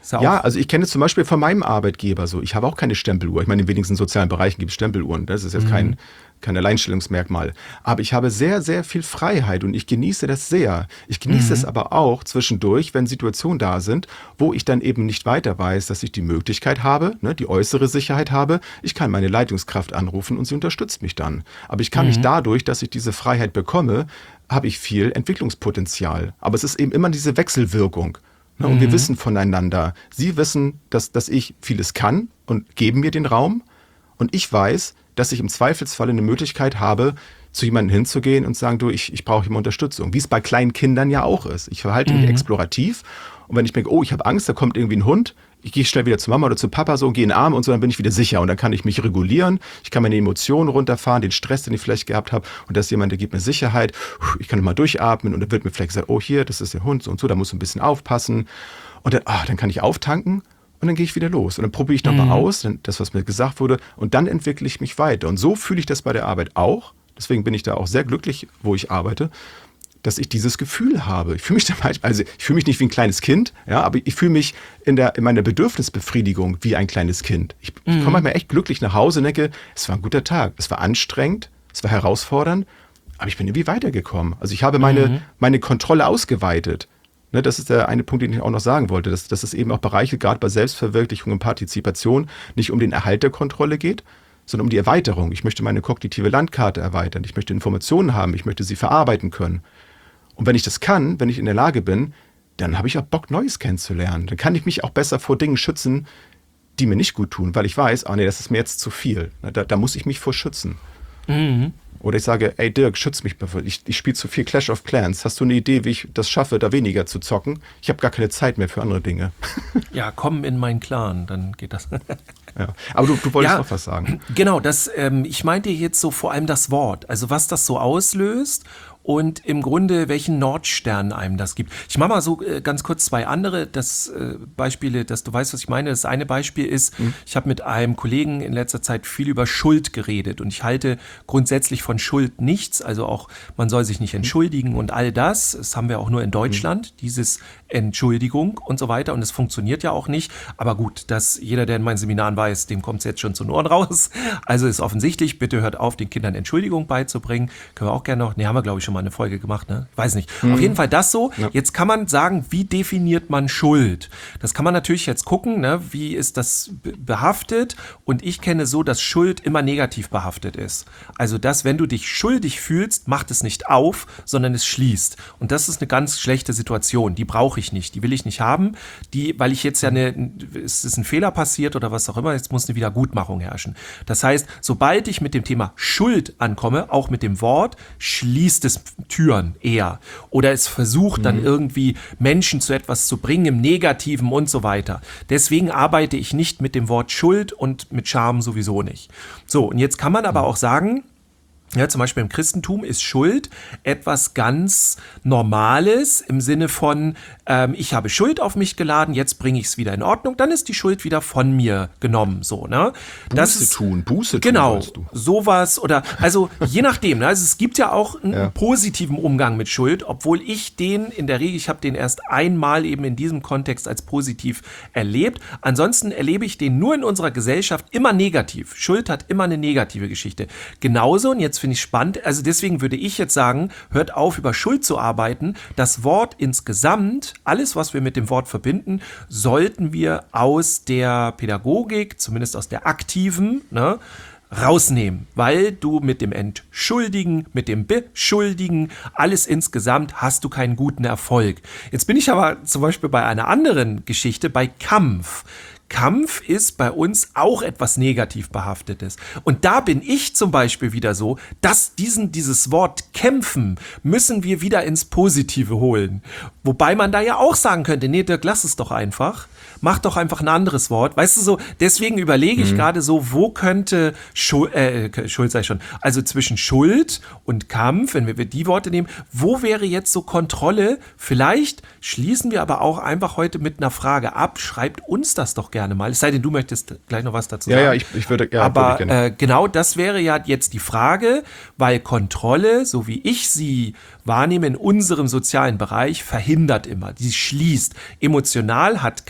Ja, also ich kenne zum Beispiel von meinem Arbeitgeber so, ich habe auch keine Stempeluhr. Ich meine, in wenigsten sozialen Bereichen gibt es Stempeluhren. Das ist jetzt kein Alleinstellungsmerkmal. Aber ich habe sehr, sehr viel Freiheit und ich genieße das sehr. Ich genieße es aber auch zwischendurch, wenn Situationen da sind, wo ich dann eben nicht weiter weiß, dass ich die Möglichkeit habe, ne, die äußere Sicherheit habe. Ich kann meine Leitungskraft anrufen und sie unterstützt mich dann. Aber ich kann mich dadurch, dass ich diese Freiheit bekomme, habe ich viel Entwicklungspotenzial. Aber es ist eben immer diese Wechselwirkung. Ne, und wir wissen voneinander. Sie wissen, dass ich vieles kann und geben mir den Raum. Und ich weiß, dass ich im Zweifelsfall eine Möglichkeit habe, zu jemandem hinzugehen und zu sagen, du, ich brauche immer Unterstützung. Wie es bei kleinen Kindern ja auch ist. Ich verhalte mich explorativ und wenn ich denke, oh, ich habe Angst, da kommt irgendwie ein Hund, ich gehe schnell wieder zu Mama oder zu Papa so und gehe in den Arm und so, dann bin ich wieder sicher und dann kann ich mich regulieren, ich kann meine Emotionen runterfahren, den Stress, den ich vielleicht gehabt habe und das ist jemand, der gibt mir Sicherheit, ich kann mal durchatmen und dann wird mir vielleicht gesagt, oh hier, das ist der Hund so und so, da musst du ein bisschen aufpassen und dann kann ich auftanken. Und dann gehe ich wieder los. Und dann probiere ich nochmal aus, das, was mir gesagt wurde. Und dann entwickle ich mich weiter. Und so fühle ich das bei der Arbeit auch. Deswegen bin ich da auch sehr glücklich, wo ich arbeite, dass ich dieses Gefühl habe. Ich fühle mich da manchmal, also ich fühle mich nicht wie ein kleines Kind, ja, aber ich fühle mich in meiner Bedürfnisbefriedigung wie ein kleines Kind. Ich komme manchmal echt glücklich nach Hause und denke, es war ein guter Tag. Es war anstrengend, es war herausfordernd, aber ich bin irgendwie weitergekommen. Also ich habe meine Kontrolle ausgeweitet. Ne, das ist der eine Punkt, den ich auch noch sagen wollte, dass es eben auch Bereiche, gerade bei Selbstverwirklichung und Partizipation, nicht um den Erhalt der Kontrolle geht, sondern um die Erweiterung. Ich möchte meine kognitive Landkarte erweitern, ich möchte Informationen haben, ich möchte sie verarbeiten können. Und wenn ich das kann, wenn ich in der Lage bin, dann habe ich auch Bock, Neues kennenzulernen. Dann kann ich mich auch besser vor Dingen schützen, die mir nicht gut tun, weil ich weiß, das ist mir jetzt zu viel. Da muss ich mich vor schützen. Oder ich sage, ey Dirk, schütz mich, ich spiele zu viel Clash of Clans. Hast du eine Idee, wie ich das schaffe, da weniger zu zocken? Ich habe gar keine Zeit mehr für andere Dinge. Ja, komm in meinen Clan, dann geht das. Ja. Aber du wolltest noch was sagen. Genau, ich meinte jetzt so vor allem das Wort, also was das so auslöst und im Grunde welchen Nordstern einem das gibt. Ich mache mal so ganz kurz zwei andere Beispiele, dass du weißt, was ich meine. Das eine Beispiel ist, ich habe mit einem Kollegen in letzter Zeit viel über Schuld geredet und ich halte grundsätzlich von Schuld nichts, also auch man soll sich nicht entschuldigen und all das haben wir auch nur in Deutschland, dieses Entschuldigung und so weiter und es funktioniert ja auch nicht, aber gut, dass jeder, der in meinen Seminaren weiß, dem kommt es jetzt schon zu den Ohren raus, also ist offensichtlich, bitte hört auf, den Kindern Entschuldigung beizubringen, können wir auch gerne noch, haben wir glaube ich schon mal eine Folge gemacht, ne? Ich weiß nicht. Auf jeden Fall das so. Ja. Jetzt kann man sagen, wie definiert man Schuld? Das kann man natürlich jetzt gucken, ne? Wie ist das behaftet? Und ich kenne so, dass Schuld immer negativ behaftet ist. Also, dass, wenn du dich schuldig fühlst, macht es nicht auf, sondern es schließt. Und das ist eine ganz schlechte Situation. Die brauche ich nicht. Die will ich nicht haben. Weil ich jetzt es ist ein Fehler passiert oder was auch immer, jetzt muss eine Wiedergutmachung herrschen. Das heißt, sobald ich mit dem Thema Schuld ankomme, auch mit dem Wort, schließt es Türen eher. Oder es versucht dann irgendwie Menschen zu etwas zu bringen, im Negativen und so weiter. Deswegen arbeite ich nicht mit dem Wort Schuld und mit Scham sowieso nicht. So, und jetzt kann man aber auch sagen, ja, zum Beispiel im Christentum ist Schuld etwas ganz Normales im Sinne von, ich habe Schuld auf mich geladen, jetzt bringe ich es wieder in Ordnung, dann ist die Schuld wieder von mir genommen, so, ne? Buße tun, genau, sowas oder, also je nachdem, ne? Also es gibt ja auch einen positiven Umgang mit Schuld, obwohl ich den in der Regel, ich habe den erst einmal eben in diesem Kontext als positiv erlebt, ansonsten erlebe ich den nur in unserer Gesellschaft immer negativ. Schuld hat immer eine negative Geschichte. Genauso, und jetzt finde ich spannend, also deswegen würde ich jetzt sagen, hört auf, über Schuld zu arbeiten. Das Wort insgesamt, alles, was wir mit dem Wort verbinden, sollten wir aus der Pädagogik, zumindest aus der aktiven, ne, rausnehmen, weil du mit dem Entschuldigen, mit dem Beschuldigen, alles insgesamt hast du keinen guten Erfolg. Jetzt bin ich aber zum Beispiel bei einer anderen Geschichte, bei Kampf. Kampf ist bei uns auch etwas negativ behaftetes. Und da bin ich zum Beispiel wieder so, dass dieses Wort kämpfen müssen wir wieder ins Positive holen. Wobei man da ja auch sagen könnte, nee, Dirk, lass es doch einfach. Mach doch einfach ein anderes Wort. Weißt du so, deswegen überlege ich gerade so, wo könnte Schuld sei schon, also zwischen Schuld und Kampf, wenn wir die Worte nehmen, wo wäre jetzt so Kontrolle? Vielleicht schließen wir aber auch einfach heute mit einer Frage ab. Schreibt uns das doch gerne mal. Es sei denn, du möchtest gleich noch was dazu sagen. Ja, ich würde aber genau, das wäre ja jetzt die Frage, weil Kontrolle, so wie ich sie wahrnehme in unserem sozialen Bereich, verhindert immer. Sie schließt. Emotional hat keiner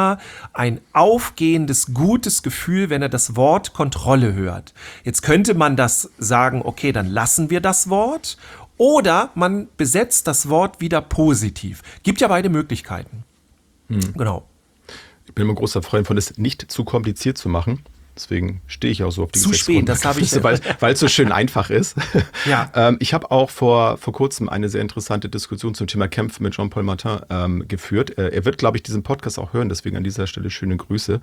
immer ein aufgehendes, gutes Gefühl, wenn er das Wort Kontrolle hört. Jetzt könnte man das sagen, okay, dann lassen wir das Wort. Oder man besetzt das Wort wieder positiv. Gibt ja beide Möglichkeiten. Genau. Ich bin immer ein großer Freund von es nicht zu kompliziert zu machen. Deswegen stehe ich auch so auf die Zu spät, das habe ich. Weil es so schön einfach ist. Ja. Ich habe auch vor kurzem eine sehr interessante Diskussion zum Thema Kämpfen mit Jean-Paul Martin geführt. Er wird, glaube ich, diesen Podcast auch hören, deswegen an dieser Stelle schöne Grüße.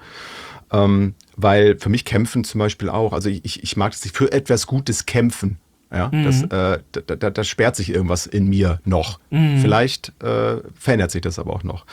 Weil für mich Kämpfen zum Beispiel auch, also ich mag es für etwas Gutes kämpfen. Ja, da sperrt sich irgendwas in mir noch. Vielleicht verändert sich das aber auch noch.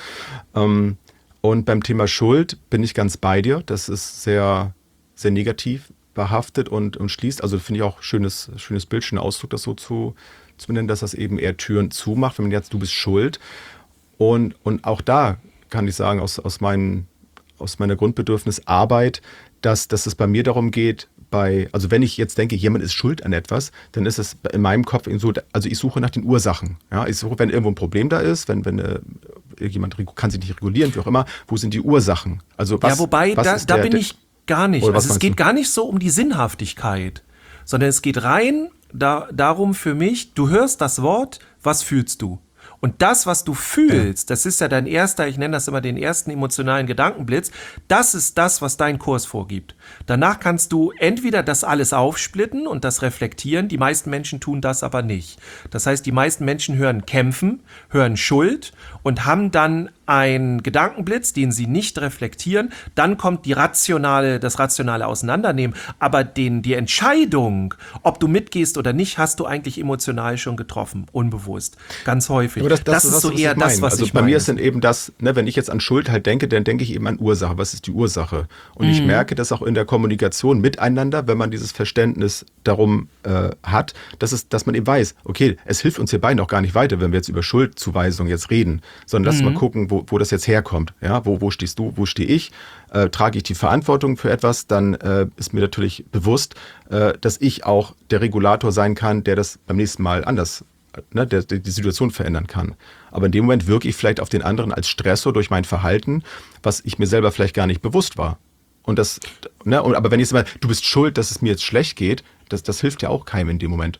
Und beim Thema Schuld bin ich ganz bei dir. Das ist sehr, sehr negativ behaftet und schließt. Also finde ich auch schönes Bild, schöner Ausdruck, das so zu benennen, dass das eben eher Türen zumacht, wenn man jetzt, du bist schuld. Und auch da kann ich sagen, aus meiner Grundbedürfnisarbeit, dass es bei mir darum geht, also wenn ich jetzt denke, jemand ist schuld an etwas, dann ist es in meinem Kopf so, also ich suche nach den Ursachen. Ja, ich suche, wenn irgendwo ein Problem da ist, wenn jemand kann sich nicht regulieren, wie auch immer, wo sind die Ursachen? Also was, ja, wobei, da bin ich gar nicht. Also es geht gar nicht so um die Sinnhaftigkeit, sondern es geht rein darum für mich, du hörst das Wort, was fühlst du? Und das, was du fühlst, das ist ja dein erster, ich nenne das immer den ersten emotionalen Gedankenblitz, das ist das, was dein Kurs vorgibt. Danach kannst du entweder das alles aufsplitten und das reflektieren, die meisten Menschen tun das aber nicht. Das heißt, die meisten Menschen hören Kämpfen, hören Schuld und haben dann einen Gedankenblitz, den sie nicht reflektieren, dann kommt das rationale Auseinandernehmen, aber die Entscheidung, ob du mitgehst oder nicht, hast du eigentlich emotional schon getroffen, unbewusst, ganz häufig. Aber das ist so eher das, was ich meine. Bei mir ist dann eben das, wenn ich jetzt an Schuld halt denke, dann denke ich eben an Ursache. Was ist die Ursache? Und ich merke, dass auch in der Kommunikation miteinander, wenn man dieses Verständnis darum hat, dass man eben weiß, okay, es hilft uns hier beiden auch gar nicht weiter, wenn wir jetzt über Schuldzuweisung jetzt reden, sondern lass mal gucken, wo das jetzt herkommt. Ja, wo stehst du, wo stehe ich? Trage ich die Verantwortung für etwas, dann ist mir natürlich bewusst, dass ich auch der Regulator sein kann, der das beim nächsten Mal anders, der die Situation verändern kann. Aber in dem Moment wirke ich vielleicht auf den anderen als Stressor durch mein Verhalten, was ich mir selber vielleicht gar nicht bewusst war. Und das, aber wenn ich sage, du bist schuld, dass es mir jetzt schlecht geht, das hilft ja auch keinem in dem Moment.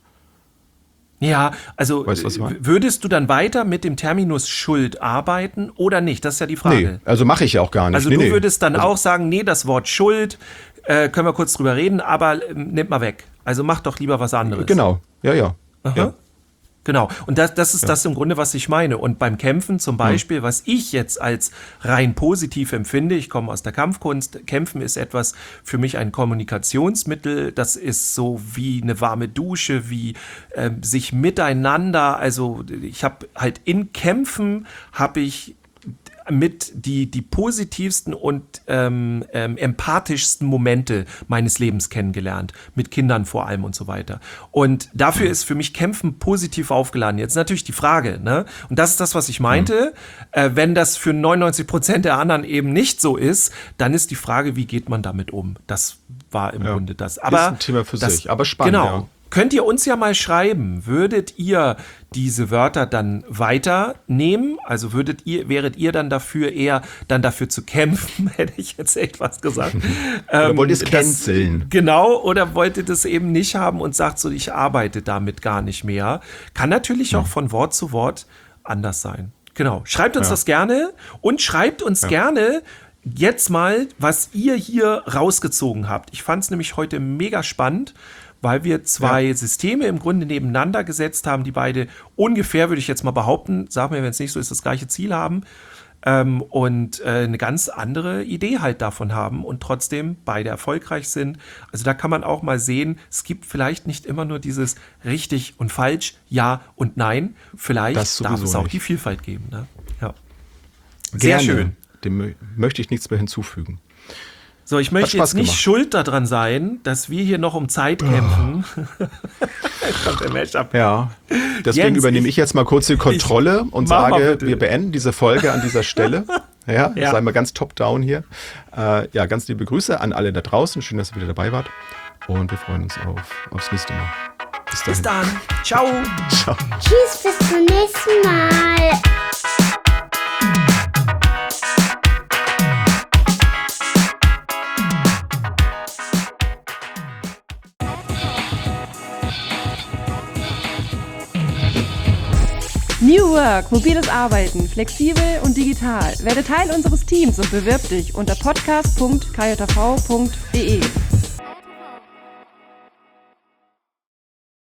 Ja, also weißt du, was ich meine? Würdest du dann weiter mit dem Terminus Schuld arbeiten oder nicht? Das ist ja die Frage. Nee, also mache ich ja auch gar nicht. Also du würdest dann auch sagen, nee, das Wort Schuld, können wir kurz drüber reden, aber nimmt mal weg. Also mach doch lieber was anderes. Genau, ja. Aha. Ja. Genau, und das ist das im Grunde, was ich meine. Und beim Kämpfen zum Beispiel, was ich jetzt als rein positiv empfinde, ich komme aus der Kampfkunst, Kämpfen ist etwas für mich ein Kommunikationsmittel, das ist so wie eine warme Dusche, wie sich miteinander, also ich habe halt in Kämpfen, habe ich mit die positivsten und empathischsten Momente meines Lebens kennengelernt. Mit Kindern vor allem und so weiter. Und dafür ist für mich Kämpfen positiv aufgeladen. Jetzt natürlich die Frage, ne? Und das ist das, was ich meinte. Wenn das für 99% der anderen eben nicht so ist, dann ist die Frage, wie geht man damit um? Das war im Grunde das. Aber ist ein Thema für sich, aber spannend. Genau. Ja. Könnt ihr uns ja mal schreiben, würdet ihr diese Wörter dann weiternehmen? Also wäret ihr dann eher dafür zu kämpfen, hätte ich jetzt echt was gesagt. Oder wollt ihr es canceln? Genau, oder wollt ihr das eben nicht haben und sagt so, ich arbeite damit gar nicht mehr. Kann natürlich auch von Wort zu Wort anders sein. Genau, schreibt uns das gerne und schreibt uns gerne jetzt mal, was ihr hier rausgezogen habt. Ich fand es nämlich heute mega spannend, weil wir zwei Systeme im Grunde nebeneinander gesetzt haben, die beide ungefähr, würde ich jetzt mal behaupten, sag mir, wenn es nicht so ist, das gleiche Ziel haben und eine ganz andere Idee halt davon haben und trotzdem beide erfolgreich sind. Also da kann man auch mal sehen, es gibt vielleicht nicht immer nur dieses richtig und falsch, ja und nein. Vielleicht darf es auch die Vielfalt geben. Ne? Ja. Sehr schön. Dem möchte ich nichts mehr hinzufügen. So, ich möchte jetzt nicht schuld daran sein, dass wir hier noch um Zeit kämpfen. Ja, deswegen Jens, übernehme ich jetzt mal kurz die Kontrolle und sage, wir beenden diese Folge an dieser Stelle. Ja. Sei mal ganz top-down hier. Ganz liebe Grüße an alle da draußen. Schön, dass ihr wieder dabei wart. Und wir freuen uns aufs nächste Mal. Bis dann. Ciao. Tschüss, bis zum nächsten Mal. New Work, mobiles Arbeiten, flexibel und digital. Werde Teil unseres Teams und bewirb dich unter podcast.kjv.de.